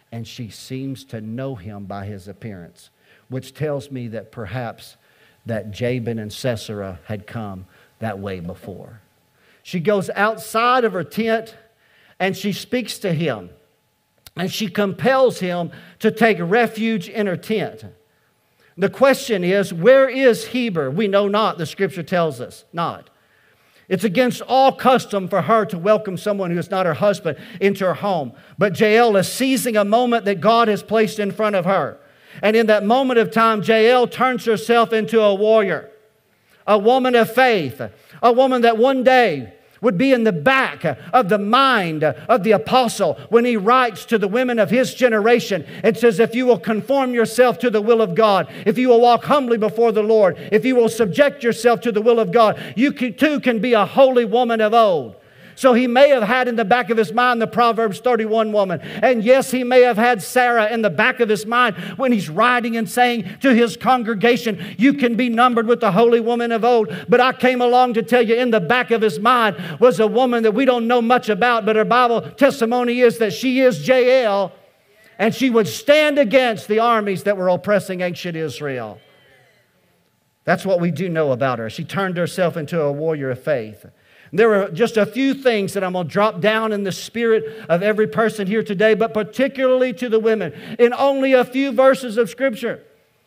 and she seems to know him by his appearance, which tells me that perhaps that Jabin and Sisera had come that way before. She goes outside of her tent and she speaks to him, and she compels him to take refuge in her tent. The question is, where is Heber? We know not, the Scripture tells us not. It's against all custom for her to welcome someone who is not her husband into her home. But Jael is seizing a moment that God has placed in front of her. And in that moment of time, Jael turns herself into a warrior, a woman of faith, a woman that one day would be in the back of the mind of the apostle when he writes to the women of his generation and says, if you will conform yourself to the will of God, if you will walk humbly before the Lord, if you will subject yourself to the will of God, you too can be a holy woman of old. So he may have had in the back of his mind the Proverbs 31 woman. And yes, he may have had Sarah in the back of his mind when he's writing and saying to his congregation, you can be numbered with the holy woman of old. But I came along to tell you in the back of his mind was a woman that we don't know much about, but her Bible testimony is that she is Jael, and she would stand against the armies that were oppressing ancient Israel. That's what we do know about her. She turned herself into a warrior of faith. There are just a few things that I'm going to drop down in the spirit of every person here today, but particularly to the women, in only a few verses of Scripture.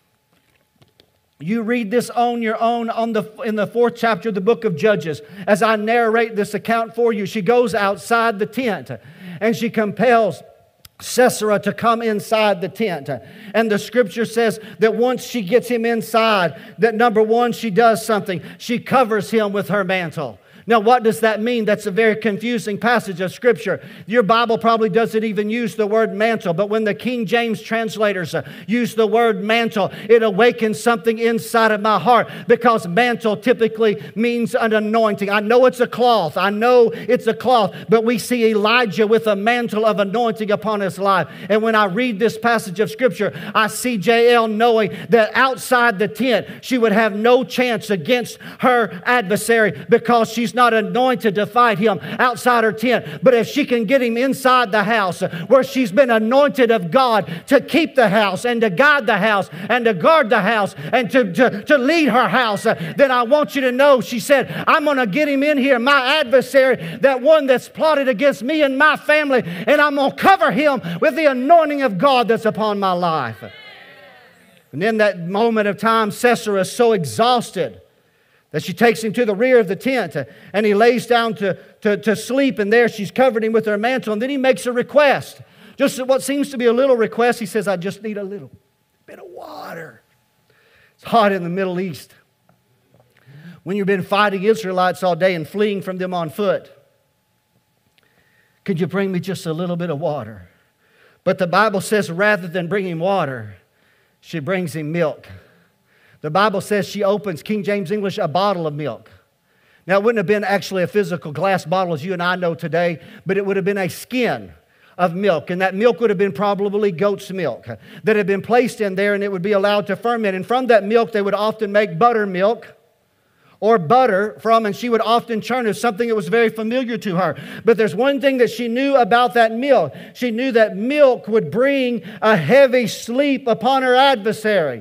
You read this on your own in the 4th chapter of the book of Judges. As I narrate this account for you, she goes outside the tent and she compels Sisera to come inside the tent. And the Scripture says that once she gets him inside, that number one, she does something. She covers him with her mantle. Now, what does that mean? That's a very confusing passage of Scripture. Your Bible probably doesn't even use the word mantle, but when the King James translators use the word mantle, it awakens something inside of my heart, because mantle typically means an anointing. I know it's a cloth. But we see Elijah with a mantle of anointing upon his life. And when I read this passage of Scripture, I see Jael knowing that outside the tent, she would have no chance against her adversary, because she's not anointed to fight him outside her tent. But if she can get him inside the house, where she's been anointed of God to keep the house and to guide the house and to guard the house and to lead her house, then I want you to know, she said, I'm going to get him in here, my adversary, that one that's plotted against me and my family, and I'm going to cover him with the anointing of God that's upon my life. And in that moment of time, Sisera is so exhausted that she takes him to the rear of the tent, and he lays down to sleep, and there she's covered him with her mantle. And then he makes a request. Just what seems to be a little request. He says, I just need a little bit of water. It's hot in the Middle East. When you've been fighting Israelites all day and fleeing from them on foot, could you bring me just a little bit of water? But the Bible says rather than bringing water, she brings him milk. The Bible says she opens, King James English, a bottle of milk. Now, it wouldn't have been actually a physical glass bottle as you and I know today, but it would have been a skin of milk. And that milk would have been probably goat's milk that had been placed in there, and it would be allowed to ferment. And from that milk, they would often make buttermilk or butter from, and she would often churn it, something that was very familiar to her. But there's one thing that she knew about that milk. She knew that milk would bring a heavy sleep upon her adversary.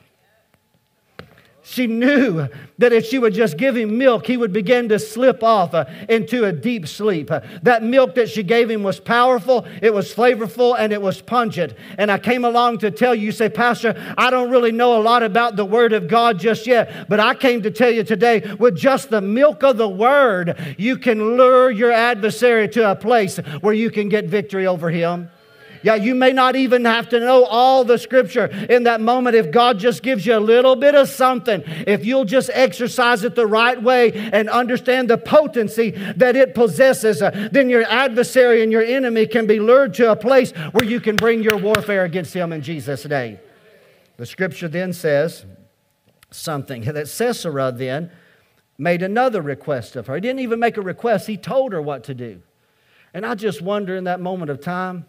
She knew that if she would just give him milk, he would begin to slip off into a deep sleep. That milk that she gave him was powerful, it was flavorful, and it was pungent. And I came along to tell you, you say, Pastor, I don't really know a lot about the Word of God just yet, but I came to tell you today, with just the milk of the Word, you can lure your adversary to a place where you can get victory over him. Yeah, you may not even have to know all the Scripture in that moment. If God just gives you a little bit of something, if you'll just exercise it the right way and understand the potency that it possesses, then your adversary and your enemy can be lured to a place where you can bring your warfare against him in Jesus' name. The Scripture then says something that Sisera then made another request of her. He didn't even make a request. He told her what to do. And I just wonder in that moment of time,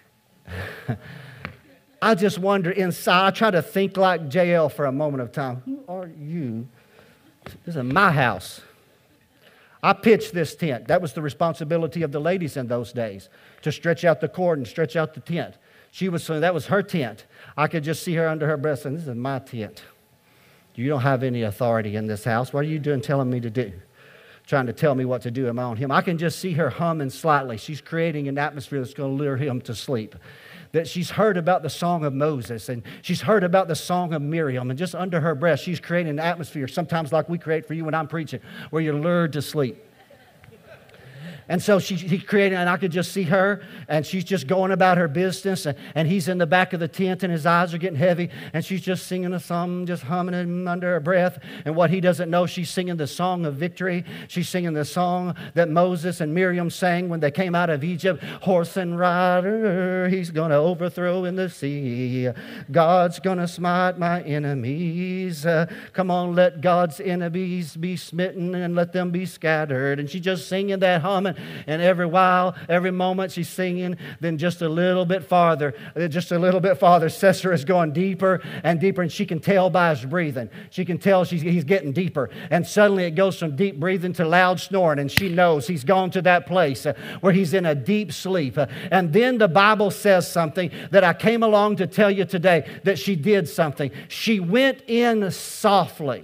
I just wonder inside, I try to think like Jael for a moment of time. Who are you? This is my house. I pitched this tent. That was the responsibility of the ladies in those days, to stretch out the cord and stretch out the tent. That was her tent. I could just see her under her breath saying, this is my tent. You don't have any authority in this house. What are you doing telling me to do? Trying to tell me what to do in my own hymn. I can just see her humming slightly. She's creating an atmosphere that's going to lure him to sleep. That she's heard about the song of Moses, and she's heard about the song of Miriam, and just under her breath, she's creating an atmosphere, sometimes like we create for you when I'm preaching, where you're lured to sleep. And so he created, and I could just see her, and she's just going about her business, and he's in the back of the tent, and his eyes are getting heavy, and she's just singing a song, just humming it under her breath. And what he doesn't know, she's singing the song of victory. She's singing the song that Moses and Miriam sang when they came out of Egypt. Horse and rider, he's going to overthrow in the sea. God's going to smite my enemies. Come on, let God's enemies be smitten, and let them be scattered. And she's just singing that humming. And every moment she's singing, then just a little bit farther, Sisera is going deeper and deeper, and she can tell by his breathing. She can tell he's getting deeper. And suddenly it goes from deep breathing to loud snoring, and she knows he's gone to that place where he's in a deep sleep. And then the Bible says something that I came along to tell you today, that she did something. She went in softly.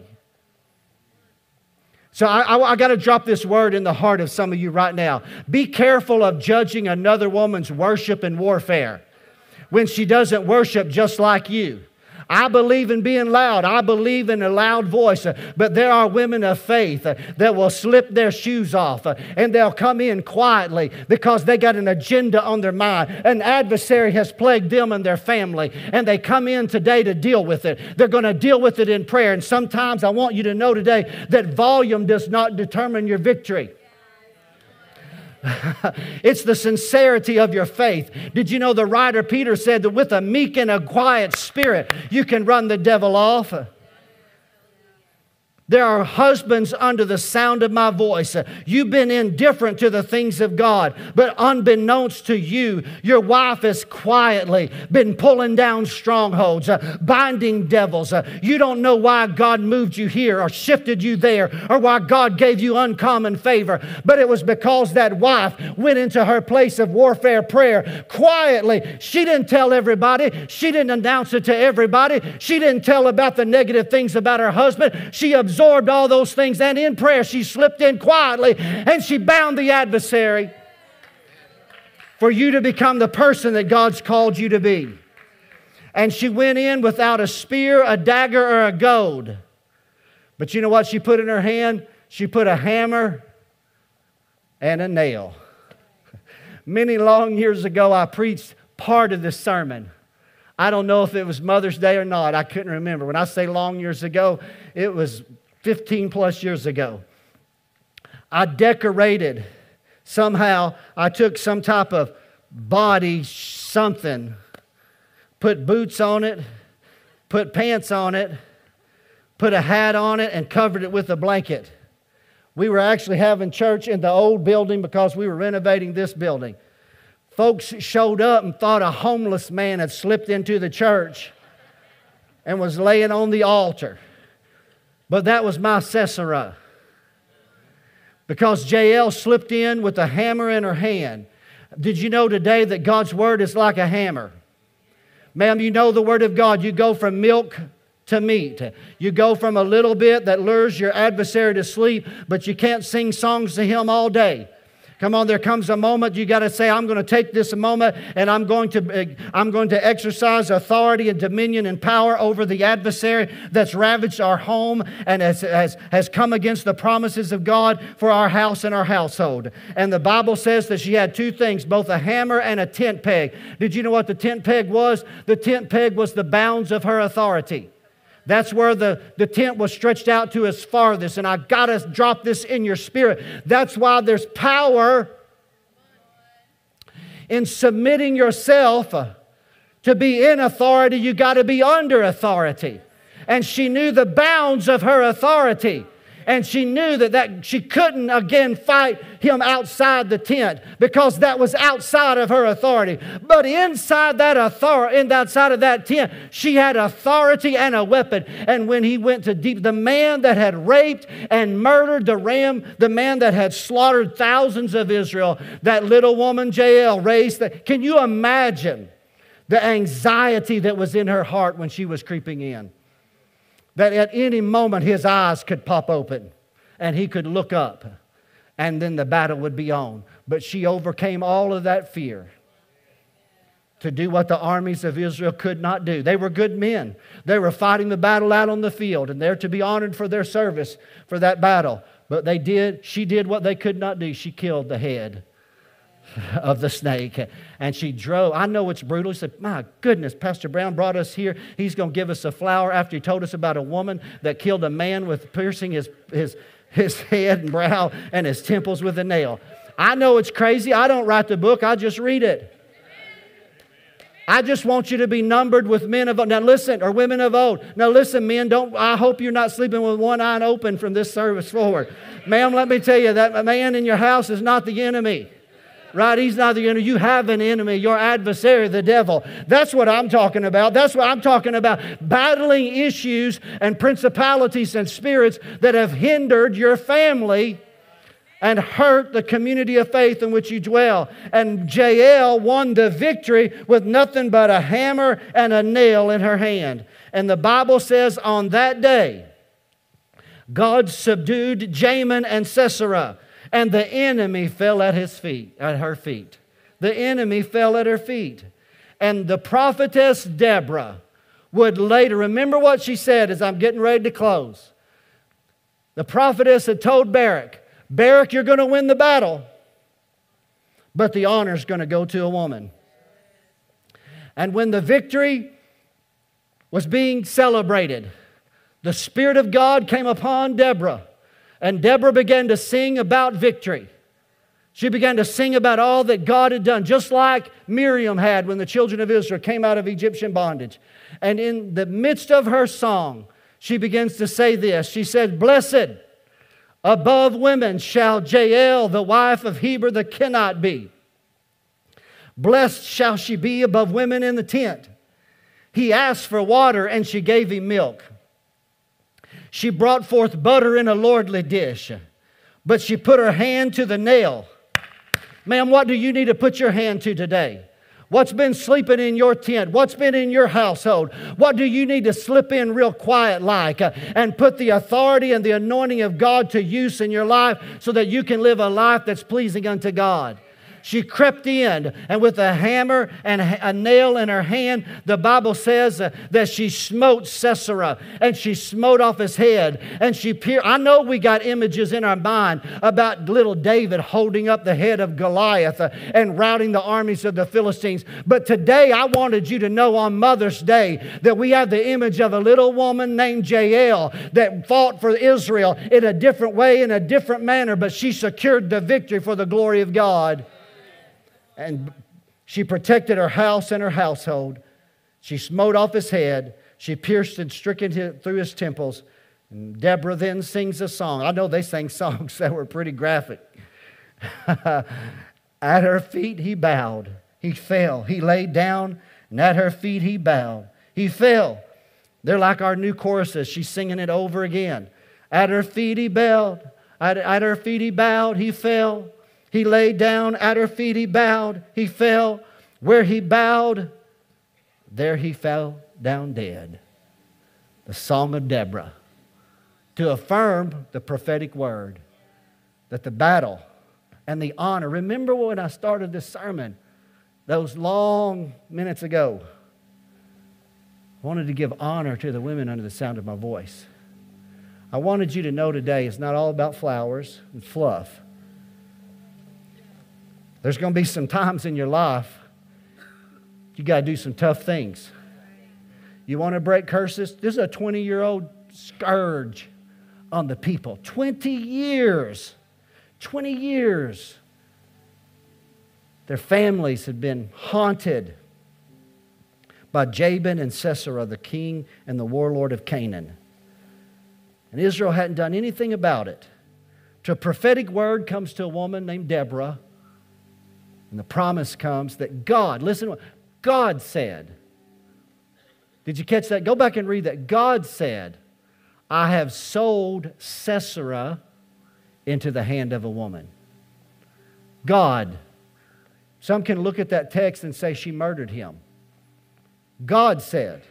So I got to drop this word in the heart of some of you right now. Be careful of judging another woman's worship and warfare when she doesn't worship just like you. I believe in being loud. I believe in a loud voice. But there are women of faith that will slip their shoes off and they'll come in quietly because they got an agenda on their mind. An adversary has plagued them and their family, and they come in today to deal with it. They're going to deal with it in prayer. And sometimes I want you to know today that volume does not determine your victory. It's the sincerity of your faith. Did you know the writer Peter said that with a meek and a quiet spirit, you can run the devil off? There are husbands under the sound of my voice. You've been indifferent to the things of God, but unbeknownst to you, your wife has quietly been pulling down strongholds, binding devils. You don't know why God moved you here or shifted you there or why God gave you uncommon favor, but it was because that wife went into her place of warfare prayer quietly. She didn't tell everybody. She didn't announce it to everybody. She didn't tell about the negative things about her husband. She absorbed all those things, and in prayer she slipped in quietly and she bound the adversary for you to become the person that God's called you to be. And she went in without a spear, a dagger, or a goad. But you know what she put in her hand? She put a hammer and a nail. Many long years ago, I preached part of this sermon. I don't know if it was Mother's Day or not. I couldn't remember. When I say long years ago, it was 15 plus years ago. I decorated. Somehow, I took some type of body something, put boots on it, put pants on it, put a hat on it, and covered it with a blanket. We were actually having church in the old building because we were renovating this building. Folks showed up and thought a homeless man had slipped into the church and was laying on the altar. But that was my Sisera. Because Jael slipped in with a hammer in her hand. Did you know today that God's Word is like a hammer? Ma'am, you know the Word of God. You go from milk to meat. You go from a little bit that lures your adversary to sleep, but you can't sing songs to him all day. Come on, there comes a moment you got to say, I'm going to take this moment and I'm going to exercise authority and dominion and power over the adversary that's ravaged our home and has come against the promises of God for our house and our household. And the Bible says that she had two things, both a hammer and a tent peg. Did you know what the tent peg was? The tent peg was the bounds of her authority. That's where the tent was stretched out to its farthest. And I got to drop this in your spirit. That's why there's power in submitting yourself to be in authority. You got to be under authority. And she knew the bounds of her authority. And she knew that she couldn't again fight him outside the tent because that was outside of her authority. But inside that authority, outside of that tent, she had authority and a weapon. And when he went to deep, the man that had raped and murdered the man that had slaughtered thousands of Israel, that little woman Jael raised. Can you imagine the anxiety that was in her heart when she was creeping in. That at any moment his eyes could pop open and he could look up and then the battle would be on. But she overcame all of that fear to do what the armies of Israel could not do. They were good men. They were fighting the battle out on the field, and they're to be honored for their service for that battle. But she did what they could not do. She killed the head of the snake. And she drove. I know it's brutal. She said, my goodness, Pastor Brown brought us here. He's going to give us a flower after he told us about a woman that killed a man with piercing his head and brow and his temples with a nail. I know it's crazy. I don't write the book. I just read it. I just want you to be numbered with men of old. Now listen, or women of old. Now listen, men, I hope you're not sleeping with one eye open from this service forward. Ma'am, let me tell you, that man in your house is not the enemy. Right? He's not the enemy. You have an enemy, your adversary, the devil. That's what I'm talking about. That's what I'm talking about. Battling issues and principalities and spirits that have hindered your family and hurt the community of faith in which you dwell. And Jael won the victory with nothing but a hammer and a nail in her hand. And the Bible says on that day, God subdued Jamin and Sisera, and the enemy fell at her feet. The enemy fell at her feet. And the prophetess Deborah would later, remember what she said as I'm getting ready to close. The prophetess had told Barak, you're going to win the battle, but the honor is going to go to a woman. And when the victory was being celebrated, the Spirit of God came upon Deborah, and Deborah began to sing about victory. She began to sing about all that God had done, just like Miriam had when the children of Israel came out of Egyptian bondage. And in the midst of her song, she begins to say this. She said, blessed above women shall Jael, the wife of Heber the Kenite, be. Blessed shall she be above women in the tent. He asked for water, and she gave him milk. She brought forth butter in a lordly dish, but she put her hand to the nail. Ma'am, what do you need to put your hand to today? What's been sleeping in your tent? What's been in your household? What do you need to slip in real quiet like and put the authority and the anointing of God to use in your life so that you can live a life that's pleasing unto God? She crept in, and with a hammer and a nail in her hand, the Bible says that she smote Sisera, and she smote off his head, and she pierced. I know we got images in our mind about little David holding up the head of Goliath and routing the armies of the Philistines. But today I wanted you to know on Mother's Day that we have the image of a little woman named Jael that fought for Israel in a different way, in a different manner, but she secured the victory for the glory of God. And she protected her house and her household. She smote off his head. She pierced and stricken through his temples. And Deborah then sings a song. I know they sang songs that were pretty graphic. At her feet he bowed. He fell. He laid down, and at her feet he bowed. He fell. They're like our new choruses. She's singing it over again. At her feet he bowed. At her feet he bowed. He fell. He laid down, at her feet he bowed, he fell. Where he bowed, there he fell down dead. The Song of Deborah, to affirm the prophetic word that the battle and the honor. Remember when I started this sermon, those long minutes ago, I wanted to give honor to the women under the sound of my voice. I wanted you to know today it's not all about flowers and fluff. There's going to be some times in your life you got to do some tough things. You want to break curses? This is a 20-year-old scourge on the people. 20 years. 20 years. Their families had been haunted by Jabin and Sisera, the king and the warlord of Canaan. And Israel hadn't done anything about it. Till a prophetic word comes to a woman named Deborah. And the promise comes that God, listen to what God said. Did you catch that? Go back and read that. God said, I have sold Sisera into the hand of a woman. God. Some can look at that text and say she murdered him. God said,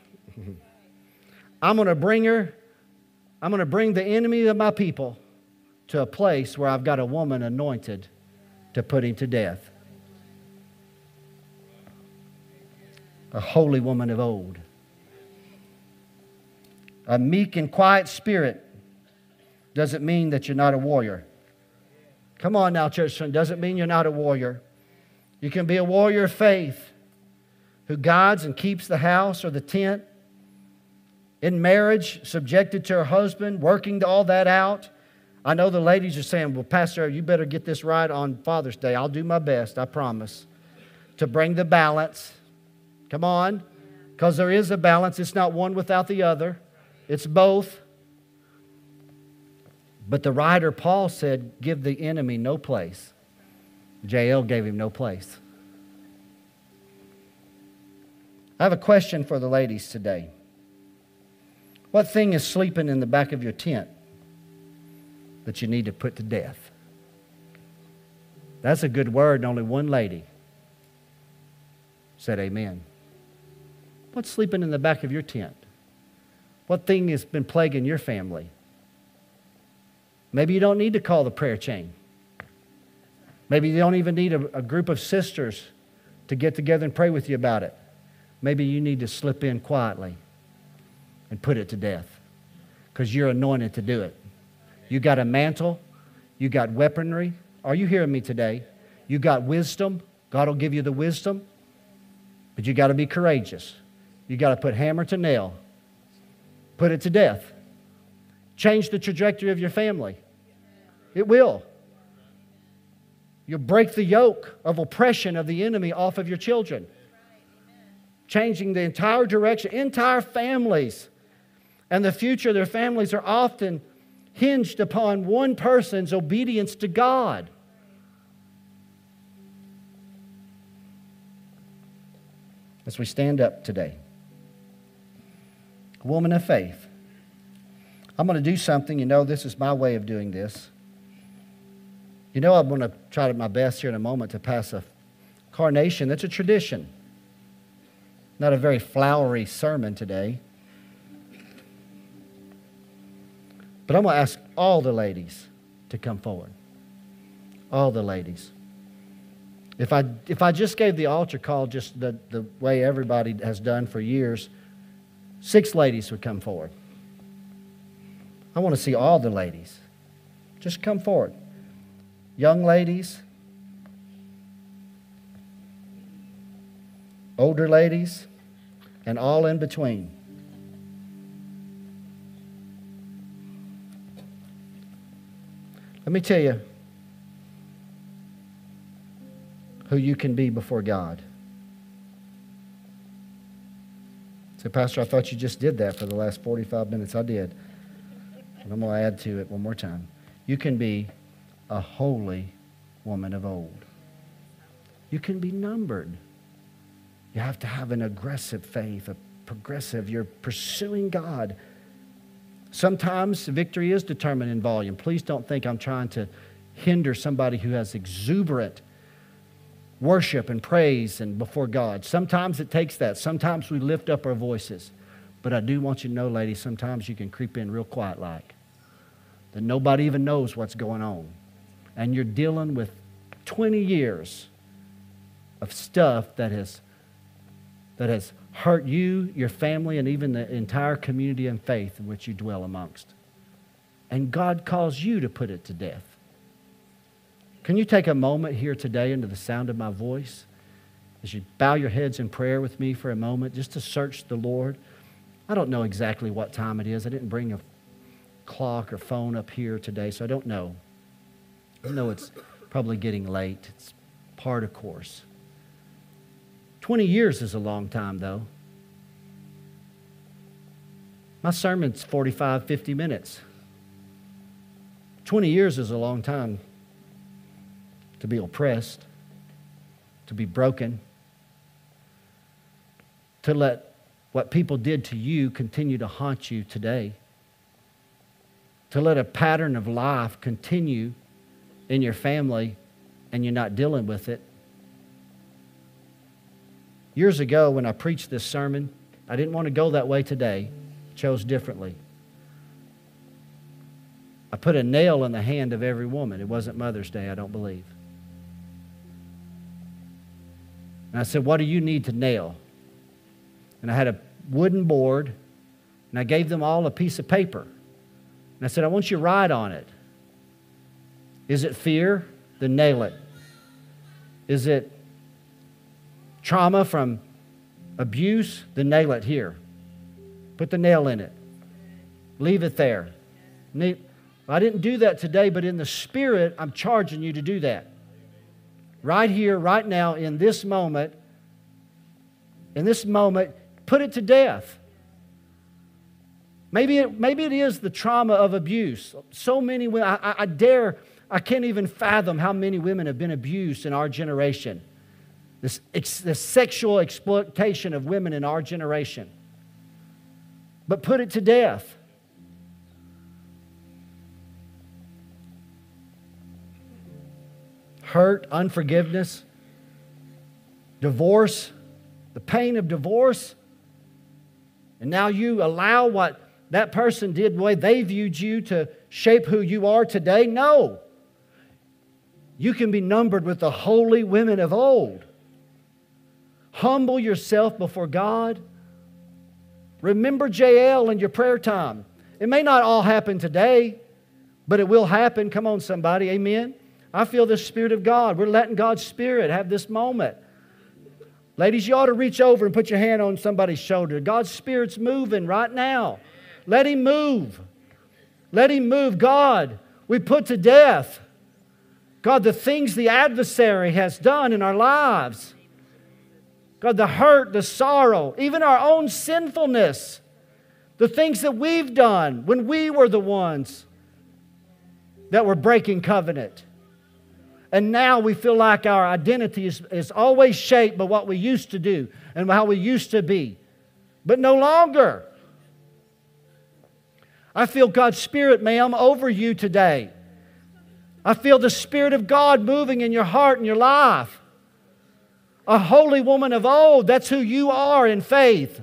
I'm going to bring the enemy of my people to a place where I've got a woman anointed to put him to death. A holy woman of old. A meek and quiet spirit doesn't mean that you're not a warrior. Come on now, church, doesn't mean you're not a warrior. You can be a warrior of faith who guides and keeps the house or the tent. In marriage, subjected to her husband, working all that out. I know the ladies are saying, well, Pastor, you better get this right on Father's Day. I'll do my best, I promise, to bring the balance. Come on, because there is a balance. It's not one without the other. It's both. But the writer Paul said, give the enemy no place. Jael gave him no place. I have a question for the ladies today. What thing is sleeping in the back of your tent that you need to put to death? That's a good word, and only one lady said amen. What's sleeping in the back of your tent? What thing has been plaguing your family? Maybe you don't need to call the prayer chain. Maybe you don't even need a group of sisters to get together and pray with you about it. Maybe you need to slip in quietly and put it to death because you're anointed to do it. You got a mantle. You got weaponry. Are you hearing me today? You got wisdom. God will give you the wisdom. But you got to be courageous. You got to put hammer to nail. Put it to death. Change the trajectory of your family. It will. You'll break the yoke of oppression of the enemy off of your children. Changing the entire direction, entire families. And the future of their families are often hinged upon one person's obedience to God. As we stand up today, a woman of faith. I'm going to do something. You know, this is my way of doing this. You know, I'm going to try my best here in a moment to pass a carnation. That's a tradition. Not a very flowery sermon today. But I'm going to ask all the ladies to come forward. All the ladies. If I just gave the altar call just the way everybody has done for years, 6 ladies would come forward. I want to see all the ladies. Just come forward. Young ladies, older ladies, and all in between. Let me tell you who you can be before God. Say, Pastor, I thought you just did that for the last 45 minutes. I did. And I'm going to add to it one more time. You can be a holy woman of old. You can be numbered. You have to have an aggressive faith, a progressive. You're pursuing God. Sometimes victory is determined in volume. Please don't think I'm trying to hinder somebody who has exuberant worship and praise and before God. Sometimes it takes that. Sometimes we lift up our voices. But I do want you to know, ladies, sometimes you can creep in real quiet like. That nobody even knows what's going on. And you're dealing with 20 years of stuff that has hurt you, your family, and even the entire community and faith in which you dwell amongst. And God calls you to put it to death. Can you take a moment here today under the sound of my voice as you bow your heads in prayer with me for a moment just to search the Lord? I don't know exactly what time it is. I didn't bring a clock or phone up here today, so I don't know. I know it's probably getting late. It's part of course. 20 years is a long time, though. My sermon's 45, 50 minutes. 20 years is a long time to be oppressed, to be broken, to let what people did to you continue to haunt you today, to let a pattern of life continue in your family and you're not dealing with it. Years ago when I preached this sermon, I didn't want to go that way today. Chose differently. I put a nail in the hand of every woman. It wasn't Mother's Day, I don't believe. And I said, what do you need to nail? And I had a wooden board, and I gave them all a piece of paper. And I said, I want you to write on it. Is it fear? Then nail it. Is it trauma from abuse? Then nail it here. Put the nail in it. Leave it there. I didn't do that today, but in the Spirit, I'm charging you to do that. Right here, right now, in this moment, put it to death. Maybe it is the trauma of abuse. So many women, I can't even fathom how many women have been abused in our generation. This sexual exploitation of women in our generation. But put it to death. Hurt, unforgiveness, divorce, the pain of divorce. And now you allow what that person did, the way they viewed you, to shape who you are today? No. You can be numbered with the holy women of old. Humble yourself before God. Remember Jael in your prayer time. It may not all happen today, but it will happen. Come on, somebody. Amen. I feel the Spirit of God. We're letting God's Spirit have this moment. Ladies, you ought to reach over and put your hand on somebody's shoulder. God's Spirit's moving right now. Let Him move. Let Him move. God, we put to death, God, the things the adversary has done in our lives. God, the hurt, the sorrow, even our own sinfulness, the things that we've done when we were the ones that were breaking covenant. And now we feel like our identity is always shaped by what we used to do and how we used to be. But no longer. I feel God's Spirit, ma'am, over you today. I feel the Spirit of God moving in your heart and your life. A holy woman of old, that's who you are in faith.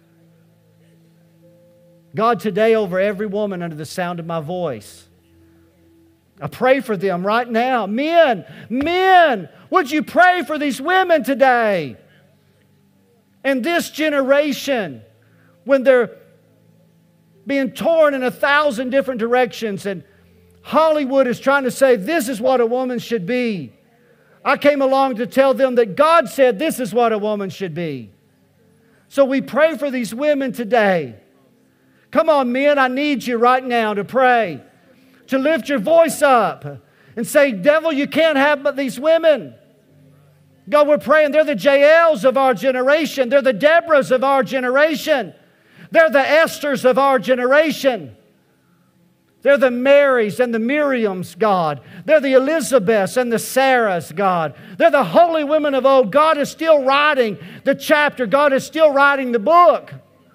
God, today over every woman under the sound of my voice, I pray for them right now. Men, would you pray for these women today? In this generation, when they're being torn in 1,000 different directions and Hollywood is trying to say this is what a woman should be. I came along to tell them that God said this is what a woman should be. So we pray for these women today. Come on, men, I need you right now to pray. To lift your voice up and say, devil, you can't have but these women. God, we're praying. They're the Jaels of our generation. They're the Deborahs of our generation. They're the Esthers of our generation. They're the Marys and the Miriams, God. They're the Elizabeths and the Sarahs, God. They're the holy women of old. God is still writing the chapter. God is still writing the book.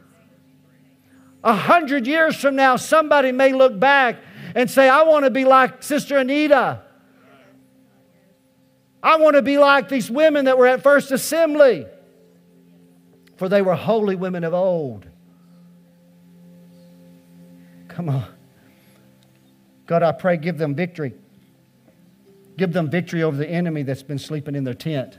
100 years from now, somebody may look back and say, I want to be like Sister Anita. I want to be like these women that were at First Assembly. For they were holy women of old. Come on. God, I pray, give them victory. Give them victory over the enemy that's been sleeping in their tent.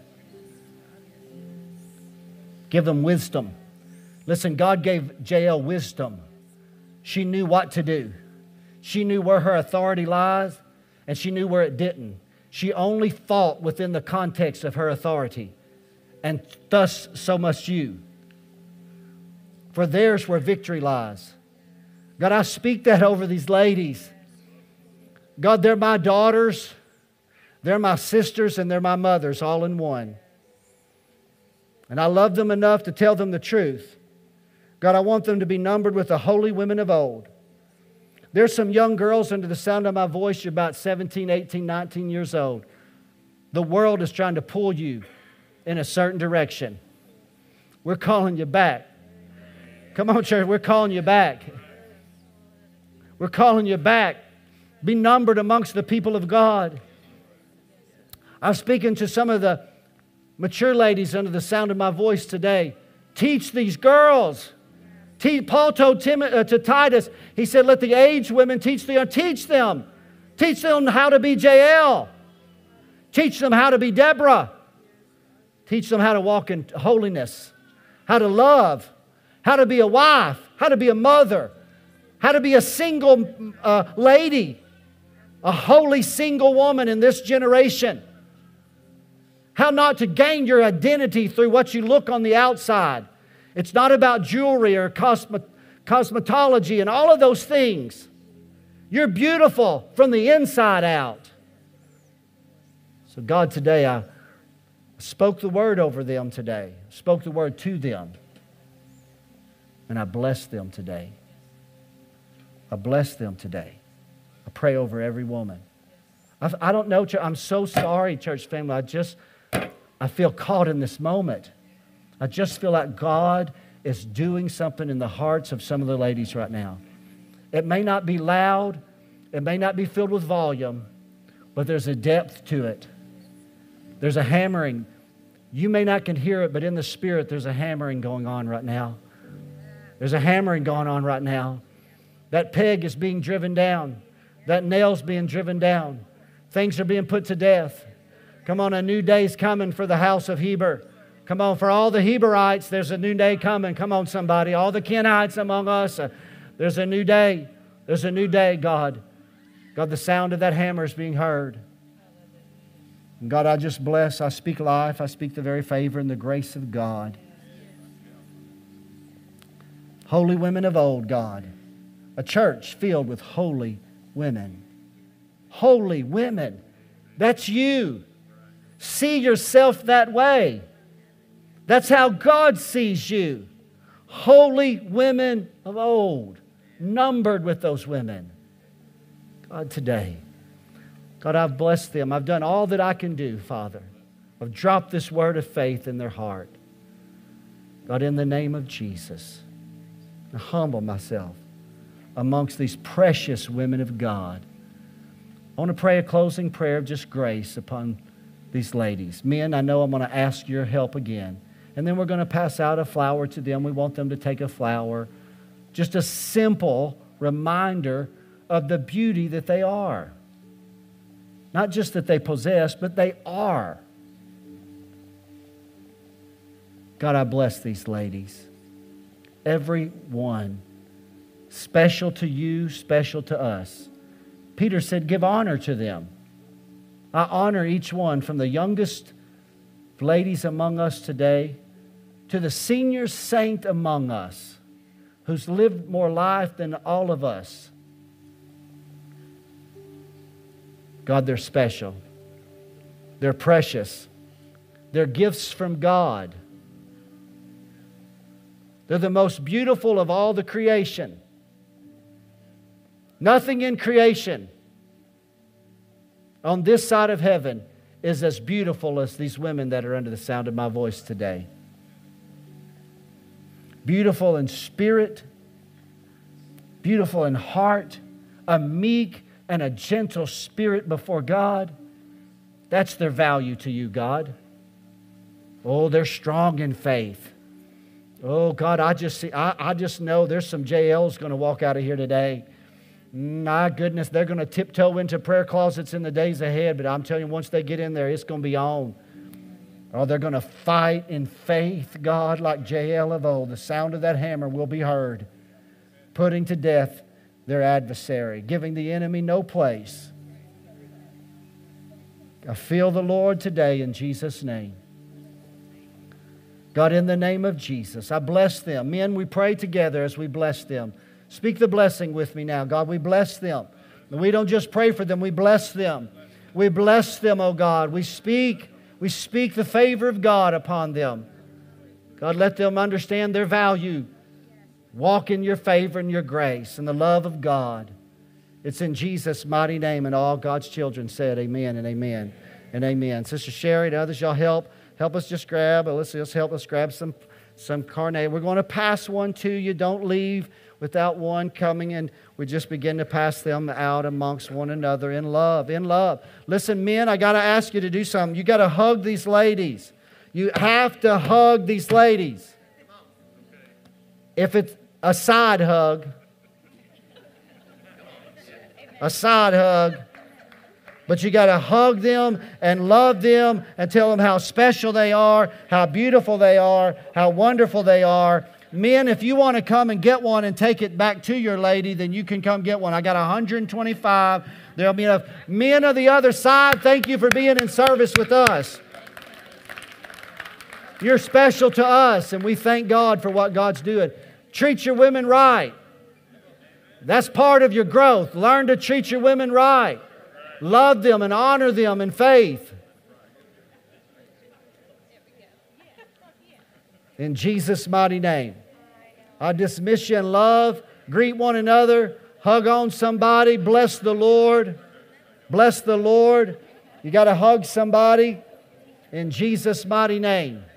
Give them wisdom. Listen, God gave Jael wisdom. She knew what to do. She knew where her authority lies, and she knew where it didn't. She only fought within the context of her authority. And thus, so must you. For there's where victory lies. God, I speak that over these ladies. God, they're my daughters, they're my sisters, and they're my mothers all in one. And I love them enough to tell them the truth. God, I want them to be numbered with the holy women of old. There's some young girls under the sound of my voice. You're about 17, 18, 19 years old. The world is trying to pull you in a certain direction. We're calling you back. Come on, church, we're calling you back. We're calling you back. Be numbered amongst the people of God. I'm speaking to some of Mature ladies under the sound of my voice today, teach these girls. Paul told to Titus, he said, let the aged women teach them. Teach them. Teach them how to be Jael. Teach them how to be Deborah. Teach them how to walk in holiness, how to love, how to be a wife, how to be a mother, how to be a single lady, a holy single woman in this generation. How not to gain your identity through what you look on the outside. It's not about jewelry or cosmetology and all of those things. You're beautiful from the inside out. So God, today I spoke the word over them today. Spoke the word to them. And I bless them today. I bless them today. I pray over every woman. I don't know, I'm so sorry, church family. I feel caught in this moment. I just feel like God is doing something in the hearts of some of the ladies right now. It may not be loud. It may not be filled with volume. But there's a depth to it. There's a hammering. You may not can hear it, but in the Spirit, there's a hammering going on right now. There's a hammering going on right now. That peg is being driven down. That nail's being driven down. Things are being put to death. Come on, a new day's coming for the house of Heber. Come on, for all the Heberites, there's a new day coming. Come on, somebody. All the Kenites among us, there's a new day. There's a new day, God. God, the sound of that hammer is being heard. And God, I just bless. I speak life. I speak the very favor and the grace of God. Holy women of old, God. A church filled with holy women. Holy women. That's you. See yourself that way. That's how God sees you. Holy women of old. Numbered with those women. God, today, God, I've blessed them. I've done all that I can do, Father. I've dropped this word of faith in their heart. God, in the name of Jesus, I humble myself amongst these precious women of God. I want to pray a closing prayer of just grace upon these ladies. Men, I know I'm going to ask your help again. And then we're going to pass out a flower to them. We want them to take a flower. Just a simple reminder of the beauty that they are. Not just that they possess, but they are. God, I bless these ladies. Every one. Special to you, special to us. Peter said, give honor to them. I honor each one, from the youngest ladies among us today to the senior saint among us who's lived more life than all of us. God, they're special. They're precious. They're gifts from God. They're the most beautiful of all the creation. Nothing in creation on this side of heaven is as beautiful as these women that are under the sound of my voice today. Beautiful in spirit, beautiful in heart, a meek and a gentle spirit before God. That's their value to you, God. Oh, they're strong in faith. Oh, God, I just know there's some JLs going to walk out of here today. My goodness, they're going to tiptoe into prayer closets in the days ahead, but I'm telling you, once they get in there, it's going to be on. Oh, they're going to fight in faith, God, like Jael of old. The sound of that hammer will be heard, putting to death their adversary, giving the enemy no place. I feel the Lord today in Jesus' name. God, in the name of Jesus, I bless them. Men, we pray together as we bless them. Speak the blessing with me now. God, we bless them. We don't just pray for them, we bless them. We bless them, oh God. We speak the favor of God upon them. God, let them understand their value. Walk in your favor and your grace and the love of God. It's in Jesus' mighty name, and all God's children said amen and amen and amen. Sister Sherry and others, y'all help us just grab, let's help us grab some carnation. We're going to pass one to you. Don't leave without one coming, and we just begin to pass them out amongst one another in love, in love. Listen, men, I got to ask you to do something. You got to hug these ladies. You have to hug these ladies. If it's a side hug, but you got to hug them and love them and tell them how special they are, how beautiful they are, how wonderful they are. Men, if you want to come and get one and take it back to your lady, then you can come get one. I got 125. There'll be enough. Men of the other side, thank you for being in service with us. You're special to us, and we thank God for what God's doing. Treat your women right. That's part of your growth. Learn to treat your women right. Love them and honor them in faith. In Jesus' mighty name. I dismiss you in love. Greet one another. Hug on somebody. Bless the Lord. Bless the Lord. You got to hug somebody in Jesus' mighty name.